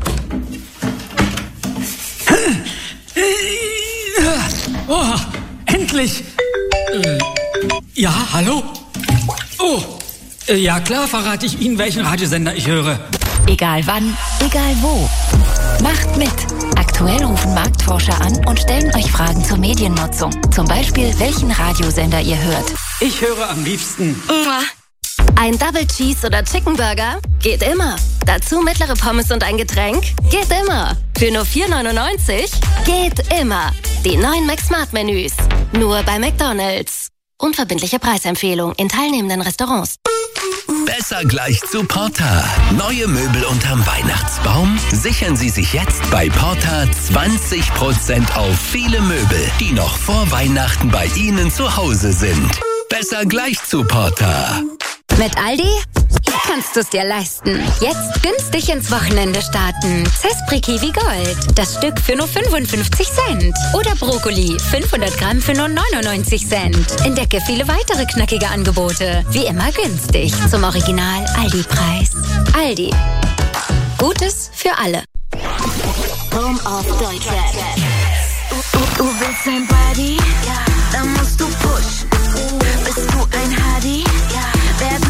Oh, endlich! Ja, hallo? Oh, ja klar verrate ich Ihnen, welchen Radiosender ich höre. Egal wann, egal wo. Macht mit. Aktuell rufen Marktforscher an und stellen euch Fragen zur Mediennutzung. Zum Beispiel, welchen Radiosender ihr hört. Ich höre am liebsten. Ein Double Cheese oder Chicken Burger? Geht immer. Dazu mittlere Pommes und ein Getränk? Geht immer. Für nur 4,99? Geht immer. Die neuen McSmart-Menüs. Nur bei McDonald's. Unverbindliche Preisempfehlung in teilnehmenden Restaurants. Besser gleich zu Porta. Neue Möbel unterm Weihnachtsbaum? Sichern Sie sich jetzt bei Porta 20% auf viele Möbel, die noch vor Weihnachten bei Ihnen zu Hause sind. Besser gleich zu Porta. Mit Aldi? Hier kannst du es dir leisten. Jetzt günstig ins Wochenende starten. Zespri Kiwi Gold. Das Stück für nur 55 Cent. Oder Brokkoli. 500 Gramm für nur 99 Cent. Entdecke viele weitere knackige Angebote. Wie immer günstig. Zum Original Aldi-Preis. Aldi. Gutes für alle. Home of Deutschrap. Du willst ein Buddy? Ja. Dann musst du pushen. Bist du ein Hardy? Ja. Wer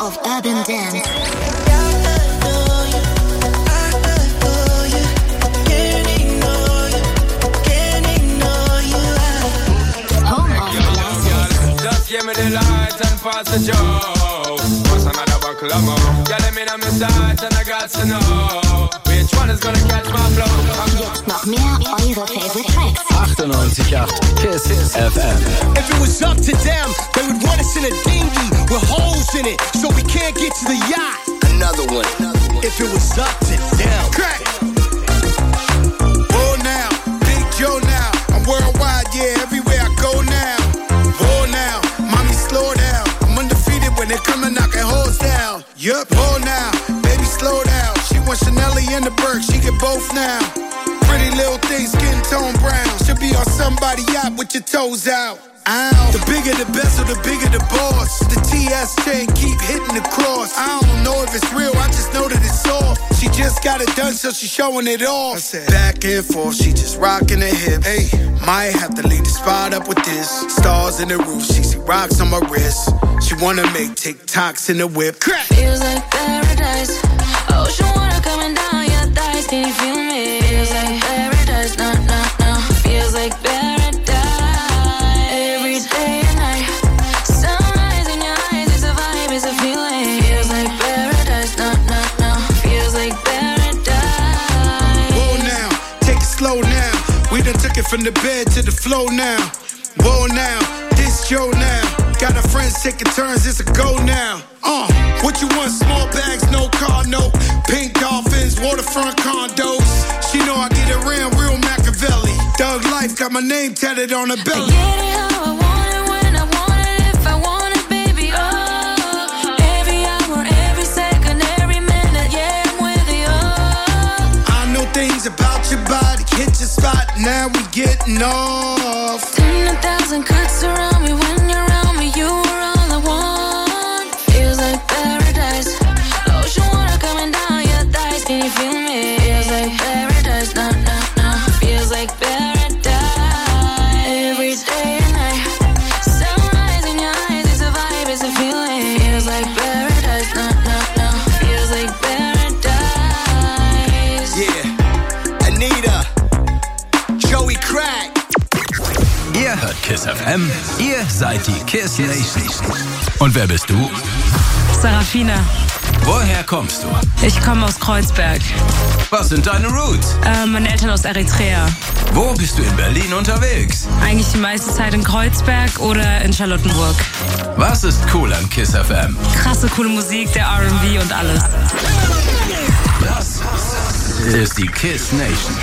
of Urban Dance. Give me the light and pass the joke. What's another buckle of more? Yeah, let me know my sight and I got to know which one is gonna catch my flow. Jetzt noch mehr eure Favorite Tracks. 98.8 KISS FM. If it was up to them, they would run us in a dinghy with holes in it, so we can't get to the yacht. Another one. If it was up to them. Crack. Oh now, Big Joe now. I'm worldwide, yeah, everywhere I go now. Oh now. Slow down, I'm undefeated when they come and knocking hoes down. Yup, oh now, baby slow down. She wants Chanelly and the Burke, she get both now. Pretty little thing, skin tone brown. She'll be on somebody yacht with your toes out. Ow. The bigger the bezel, the bigger the boss. The TS chain keep hitting the cross. I don't know if it's real, I just know that it's soft. She just got it done, so she showing it off. Back and forth, she just rocking her hips. Hey, might have to lead the spot up with this. Stars in the roof, she see rocks on my wrist. She wanna make TikToks in the whip. Crack. Feels like paradise. Ocean water coming down your thighs. Can you feel me? Feels like paradise. No, no, no. Feels like paradise. Every day and night. Sunrise in your eyes. It's a vibe, it's a feeling. Feels like paradise. No, no, no. Feels like paradise. Whoa now, take it slow now. We done took it from the bed to the floor now. Whoa now, this Joe now. Got our friends taking turns, it's a go now. What you want? Small bags, no car, no. Pink dolphins, waterfront condos. She know I get around real Machiavelli. Doug Life got my name tatted on her belly. I get it how I want it, when I want it, if I want it, baby, oh. Every hour, every second, every minute, yeah, I'm with you, oh. I know things about your body, hit your spot, now we getting off. 10,000 could surround me when you're around me, you are all I want. Feels like paradise. Ocean water coming down your thighs, can you feel me? Feels like paradise, no, no, no. Feels like paradise. Every day and night. Sunrise in your eyes, it's a vibe, it's a feeling. Feels like paradise, no, no, no. Feels like paradise. Yeah, Anita, Joey Crack. Ihr hört KISS FM, ihr seid die KISS Nation. Und wer bist du? Sarafina. Woher kommst du? Ich komme aus Kreuzberg. Was sind deine Roots? Meine Eltern aus Eritrea. Wo bist du in Berlin unterwegs? Eigentlich die meiste Zeit in Kreuzberg oder in Charlottenburg. Was ist cool an KISS FM? Krasse, coole Musik, der R&B und alles. Das ist die KISS Nation.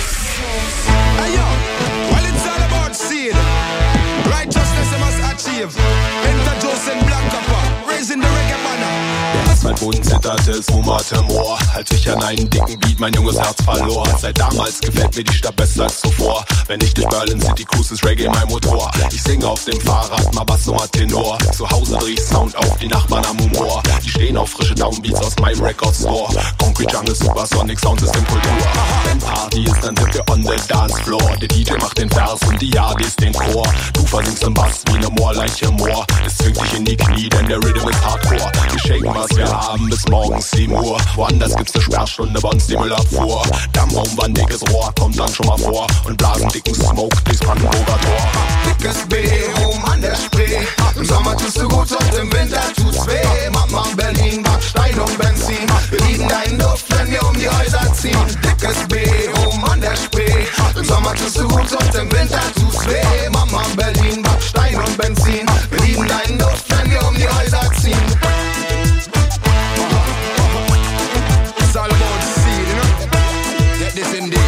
Seed. Righteousness I must achieve. Enter Joseph Black Copper, raising the reggae banner. Der Asphaltboden zitterte, es wummerte im Ohr, als ich an einen dicken Beat mein junges Herz verlor. Seit damals gefällt mir die Stadt besser als zuvor. Wenn ich durch Berlin City cruise, ist Reggae mein Motor. Ich singe auf dem Fahrrad, mal Bass, mal Tenor. Zu Hause dreh ich Sound auf, die Nachbarn am Humor. Die stehen auf frische Downbeats aus meinem Record Store. Concrete Jungle, Supersonic Soundsystem Kultur. Wenn Party ist, dann sind wir on the dance floor. Der DJ macht den Vers und die Yardis den Chor. Du versinkst im Bass wie ne Moorleiche im Moor. Es zwingt dich in die Knie, denn der Rhythm ist Hardcore. Wir shaken, was wir haben, bis morgens 7 Uhr. Woanders gibt's ne Sperrstunde, bei uns die Müllabfuhr. Dammraum, ein dickes Rohr, kommt dann schon mal vor. Und blasen dicken Smoke durchs Brandenburger Tor. Dickes B, oben an der Spree. Im Sommer tust du gut und im Winter tut's weh. Mama Berlin, Backstein und Benzin. Wir lieben deinen Duft, wenn wir um die Häuser ziehen. Dickes B, oben an der Spree. Im Sommer tust du gut und im Winter tut's weh. Mama Berlin, Backstein und Benzin. Wir lieben deinen Duft, wenn wir um die Häuser ziehen. It's all about the seed, you know? Get this indeed.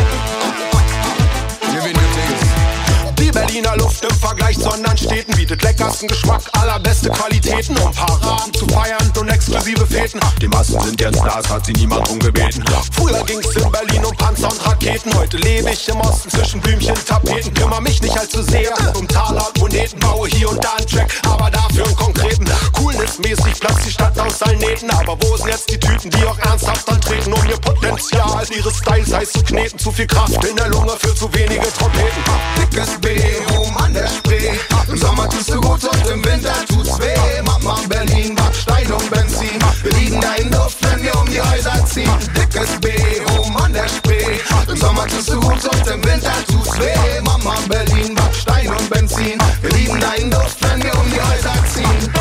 Living the things. Die Berliner Luft im Vergleich zu anderen Städten bietet leckersten Geschmack, allerbeste Qualitäten, um Paraden zu feiern und exklusive Feten. Die Massen sind jetzt Stars, hat sie niemand drum gebeten. Früher ging's in Berlin um Panzer und Raketen. Heute lebe ich im Osten zwischen Blümchen, Tapeten. Kümmer mich nicht allzu sehr um Taler und Moneten. Baue hier und da einen Track, aber dafür einen konkreten. Coolness-mäßig platzt die Stadt aus allen Nähten. Aber wo sind jetzt die Tüten, die auch ernsthaft antreten, um ihr Potenzial, ihre Styles heiß zu kneten? Zu viel Kraft in der Lunge für zu wenige Trompeten. Dickes B, oben an der Spree. Im Sommer tust du gut und im Winter tut's weh. Mama Berlin, Backstein und lieben deinen Duft, wenn wir um die Häuser ziehen. Dickes B, oben an der Spree. Im Sommer tust du gut und im Winter tust weh. Mama, Berlin, Backstein und Benzin. Wir lieben deinen Duft, wenn wir um die Häuser ziehen.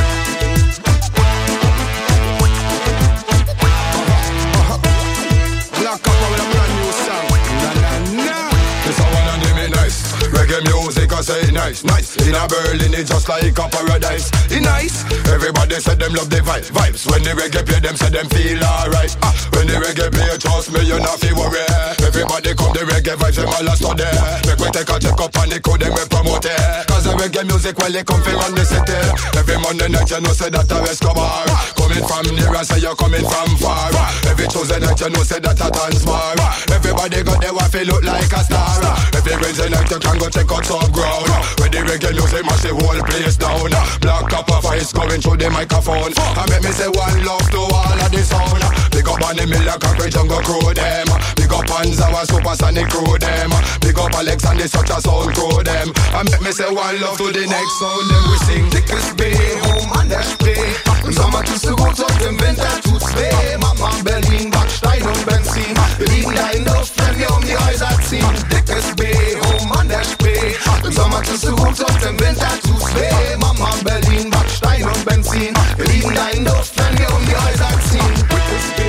Reggae music, I say nice, nice. In a Berlin, it's just like a paradise. It's nice. Everybody said them love the vibes. When the reggae play, them say them feel alright. When the reggae play, trust me, you not feel worry. Everybody come the reggae vibes, them all a study. Make we take a check up and the code, them we promote it. Cause the reggae music, well, they come from on the city. Every Monday night, you know, say that a Escobar. Coming from near and say you're coming from far. Every Tuesday night, you know, say that a Tansmar. Everybody got their wife, look like a star. Every Wednesday night, you can go check out some ground. When the reggae music mash the whole place down. Black copper voice coming through the microphone. I make me say one love to all of the sound. Big up on the Miller Concrete Jungle crew them. Big up on Zawa Supersonic crew them. Big up Alex and the Such a Sound crew them. I make me say one love to the next sound. Then we sing Dickes B, oben an der Spree. Im Sommer tust du gut und im Winter tut's weh. Mama, Berlin, Backstein und Benzin. Wir lieben deinen Duft, wenn wir um die Häuser ziehen. Dickes B, oben an der Spree. Im Sommer tust du gut und im Winter tut's weh. Mama, Berlin, Backstein und Benzin. Wir lieben deinen Duft, wenn wir um die Häuser ziehen. Dickes B.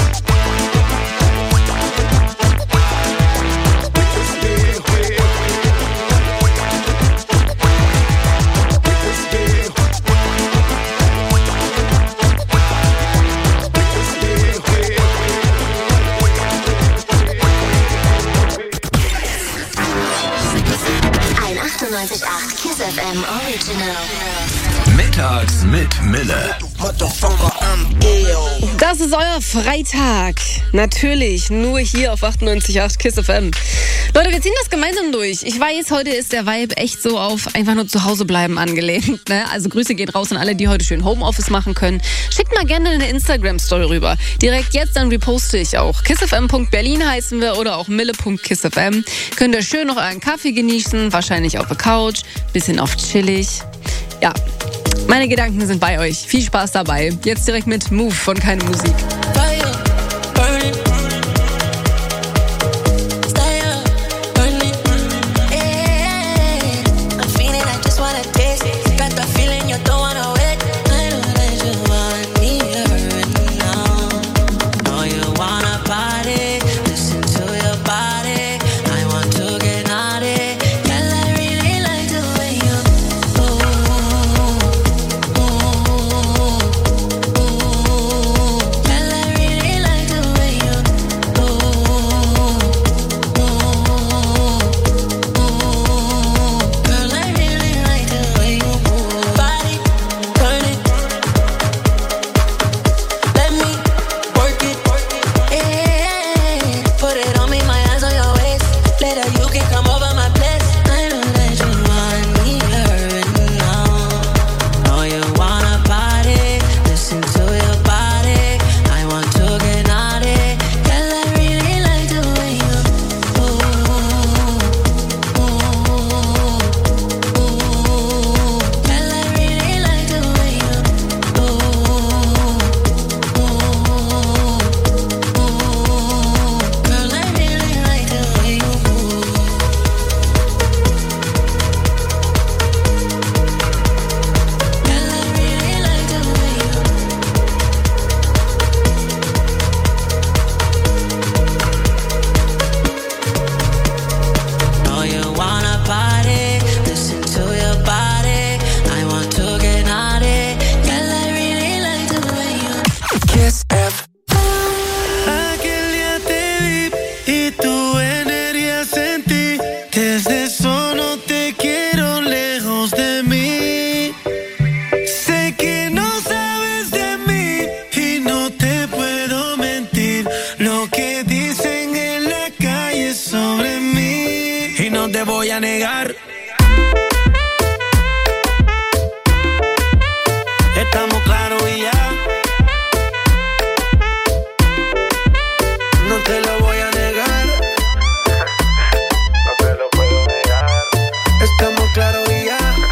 Kiss FM Original. Mittags mit Mille. Das ist euer Freitag. Natürlich, nur hier auf 98.8 Kiss FM. Leute, wir ziehen das gemeinsam durch. Ich weiß, heute ist der Vibe echt so auf einfach nur zu Hause bleiben angelehnt. Ne? Also Grüße gehen raus an alle, die heute schön Homeoffice machen können. Schickt mal gerne eine Instagram-Story rüber. Direkt jetzt, dann reposte ich auch. kissfm.berlin heißen wir oder auch mille.kissfm. Könnt ihr schön noch euren Kaffee genießen, wahrscheinlich auf der Couch, bisschen auf chillig. Ja, meine Gedanken sind bei euch. Viel Spaß dabei. Jetzt direkt mit Move von Keine Musik.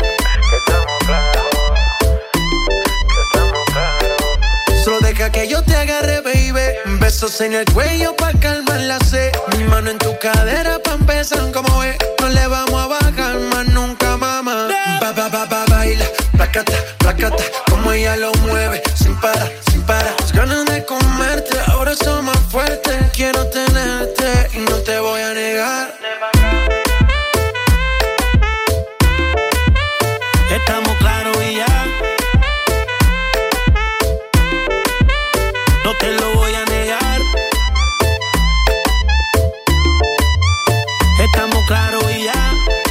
Que yo te Besos en el cuello pa' calmar la sed. Mi mano en tu cadera pa' empezar como es. No le vamos a bajar más nunca, mamá. Baila, placata, placata. Como ella lo mueve, sin parar, sin parar. Las ganas de comerte, ahora son más fuertes. Quiero tenerte y no te voy a negar. Estamos claros y ya. No te lo voy a negar. Estamos claros y ya.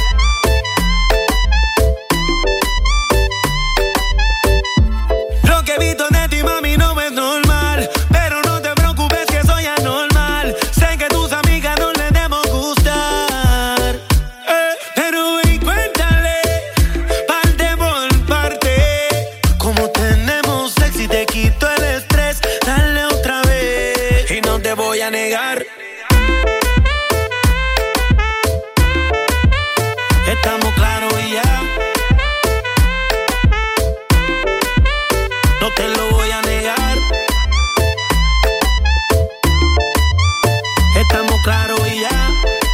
Lo que he visto de ti, mami, no es normal. Pero no te preocupes que soy anormal. Sé que tus amigas no les debemos gustar. Pero ven, cuéntale, parte por parte. Como tenemos sexo y te quito el estrés. Dale otra vez y no te voy a negar. Estamos claros y ya. No te lo voy a negar. Estamos claros y ya.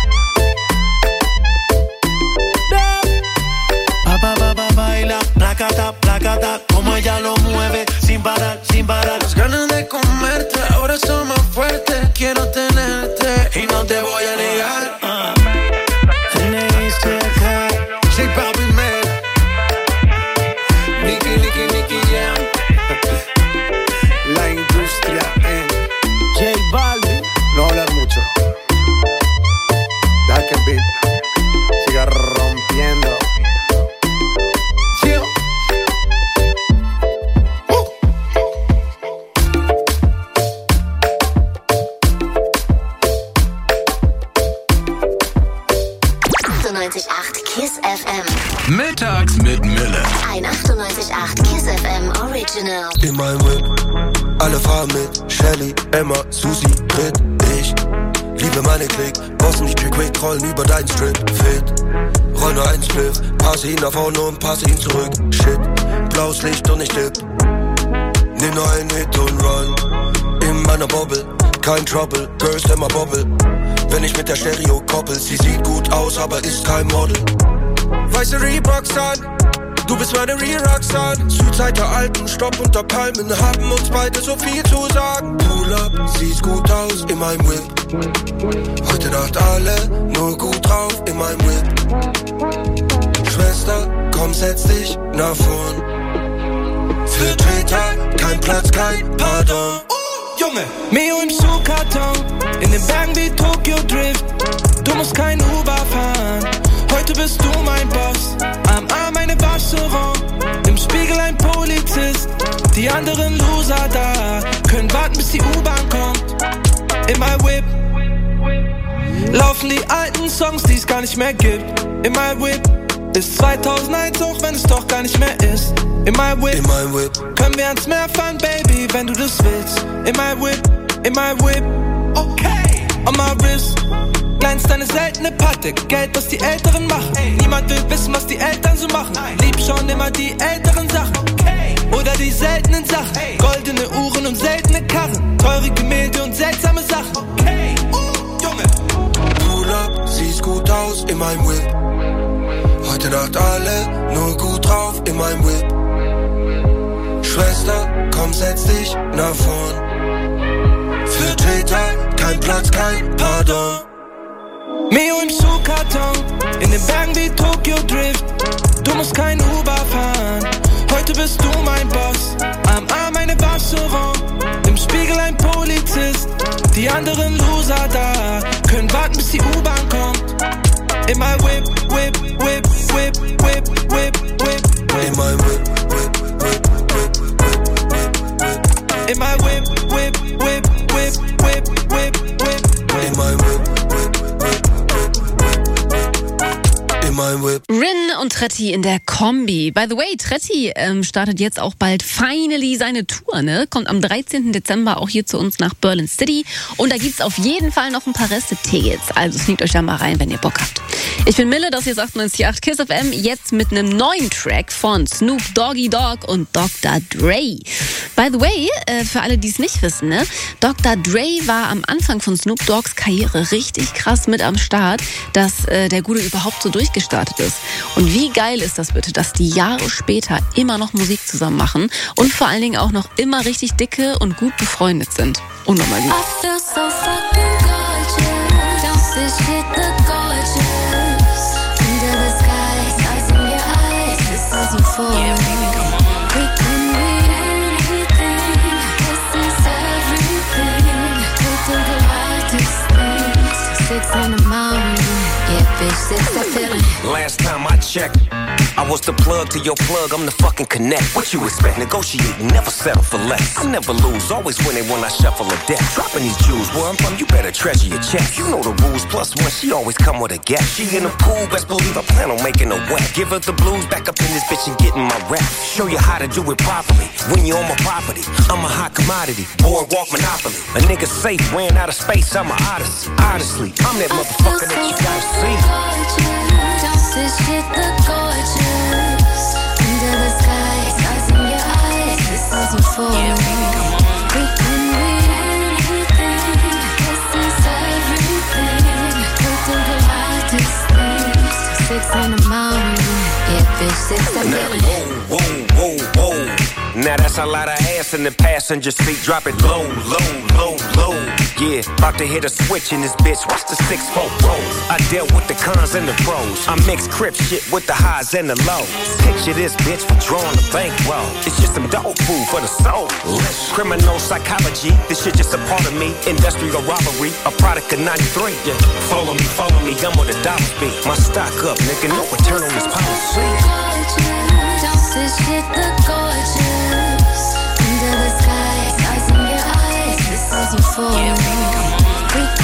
Baila, placata, placata. Como ella lo mueve, sin parar, sin parar. Las ganas de comerte, ahora son más fuertes. Quiero tenerte y no te voy a negar. J Balvin, man. Nicky Jam. La industria en J Balvin. no hablar mucho. Deja que el beat siga rompiendo. Yeah. 98.8 KISS FM. Mittags mit Mille. Ein 98.8 KISS FM Original. In meinem Whip, alle fahren mit. Shelly, Emma, Susi, Brit, ich liebe meine Klick. Bossen die Quick, rollen über deinen Strip. Fit, roll nur einen Spliff. Passe ihn nach vorne und passe ihn zurück. Shit, blaues Licht und ich tipp. Nimm nur einen Hit und run. In meiner Bobble, kein Trouble. Girls immer Bobble. Wenn ich mit der Stereo koppel, sie sieht gut aus, aber ist kein Model. Weiße Reeboks an, du bist meine Real Roxanne. Südzeit der Alpen, Stopp unter Palmen, haben uns beide so viel zu sagen. Pull up, siehst gut aus in meinem Whip. Heute Nacht alle nur gut drauf in meinem Whip. Schwester, komm, setz dich nach vorn. Für Treter, kein Platz, kein Pardon. Junge, Mio im Schuhkarton, in den Bergen wie Tokyo Drift. Du musst kein Uber fahren, heute bist du mein Boss. Am Arm eine Waschserong, im Spiegel ein Polizist. Die anderen Loser da, können warten bis die U-Bahn kommt. In my Whip laufen die alten Songs, die es gar nicht mehr gibt. In my Whip ist 2001, auch wenn es doch gar nicht mehr ist. In my Whip können wir ans Meer fahren, Baby, wenn du das willst. In my Whip, okay. On my wrist, glänzt eine seltene Patte. Geld, was die Älteren machen. Niemand will wissen, was die Eltern so machen. Lieb schon immer die älteren Sachen, oder die seltenen Sachen. Goldene Uhren und seltene Karren, teure Gemälde und seltsame Sachen. Junge, Pull up, siehst gut aus in meinem Whip. Heute Nacht alle nur gut drauf in meinem Whip. Schwester, komm, setz dich nach vorn. Für Täter, kein Platz, kein Pardon. Mio im Schuhkarton, in den Bergen wie Tokyo Drift. Du musst kein Uber fahren, heute bist du mein Boss. Am Arm eine Waschserong, im Spiegel ein Polizist. Die anderen Loser da, können warten bis die U-Bahn kommt. In my Whip, Whip, Whip, Whip, Whip, Whip, Whip. In my Whip, Whip, Whip, Whip, Whip, Whip, Whip. In my Whip, Whip, Whip, Whip, Whip, Whip, Whip. In my Whip, Whip, Whip, Whip. In my Whip. Rin und Tretti in der Kombi. By the way, Tretti startet jetzt auch bald finally seine Tour, ne? Kommt am 13. Dezember auch hier zu uns nach Berlin City. Und da gibt's auf jeden Fall noch ein paar Reste-Tickets. Also sneakt euch da mal rein, wenn ihr Bock habt. Ich bin Mille, das hier ist 98.8 KISS FM, jetzt mit einem neuen Track von Snoop Doggy Dogg und Dr. Dre. By the way, für alle, die es nicht wissen, ne? Dr. Dre war am Anfang von Snoop Doggs Karriere richtig krass mit am Start, dass der Gute überhaupt so durchgestartet ist. Und wie geil ist das bitte, dass die Jahre später immer noch Musik zusammen machen und vor allen Dingen auch noch immer richtig dicke und gut befreundet sind. Unnormal gut. Last time I checked, I was the plug to your plug, I'm the fucking connect. What you expect? Negotiating, never settle for less. I never lose, always winning when I shuffle a deck. Dropping these jewels, where I'm from, you better treasure your check. You know the rules, plus one, she always come with a gap. She in the pool, best believe I plan on making her wet. Give her the blues, back up in this bitch and getting my rap. Show you how to do it properly, when you're on my property. I'm a hot commodity, boardwalk monopoly. A nigga safe, ran out of space, I'm an odyssey. Honestly, I'm that motherfucker that you gotta see. This shit look gorgeous. Under the sky, stars in your eyes. This is euphoria. We can win anything. This is everything. We'll do the hardest things. 6 in the morning. Yeah, bitch, 6 in the morning. Whoa, whoa, whoa. Now that's a lot of ass in the passenger seat. Drop it low, low, low, low. Yeah, about to hit a switch in this bitch. Watch the 6-4 rolls. I dealt with the cons and the pros. I mix crip shit with the highs and the lows. Picture this bitch withdrawing the bankroll. It's just some dog food for the soul. Criminal psychology, this shit just a part of me. Industrial robbery, a product of 93. Yeah, follow me, I'm with a dollar speed. My stock up, nigga, no return on this policy. This shit look gorgeous. Under the sky, stars in your eyes. This is euphoria. We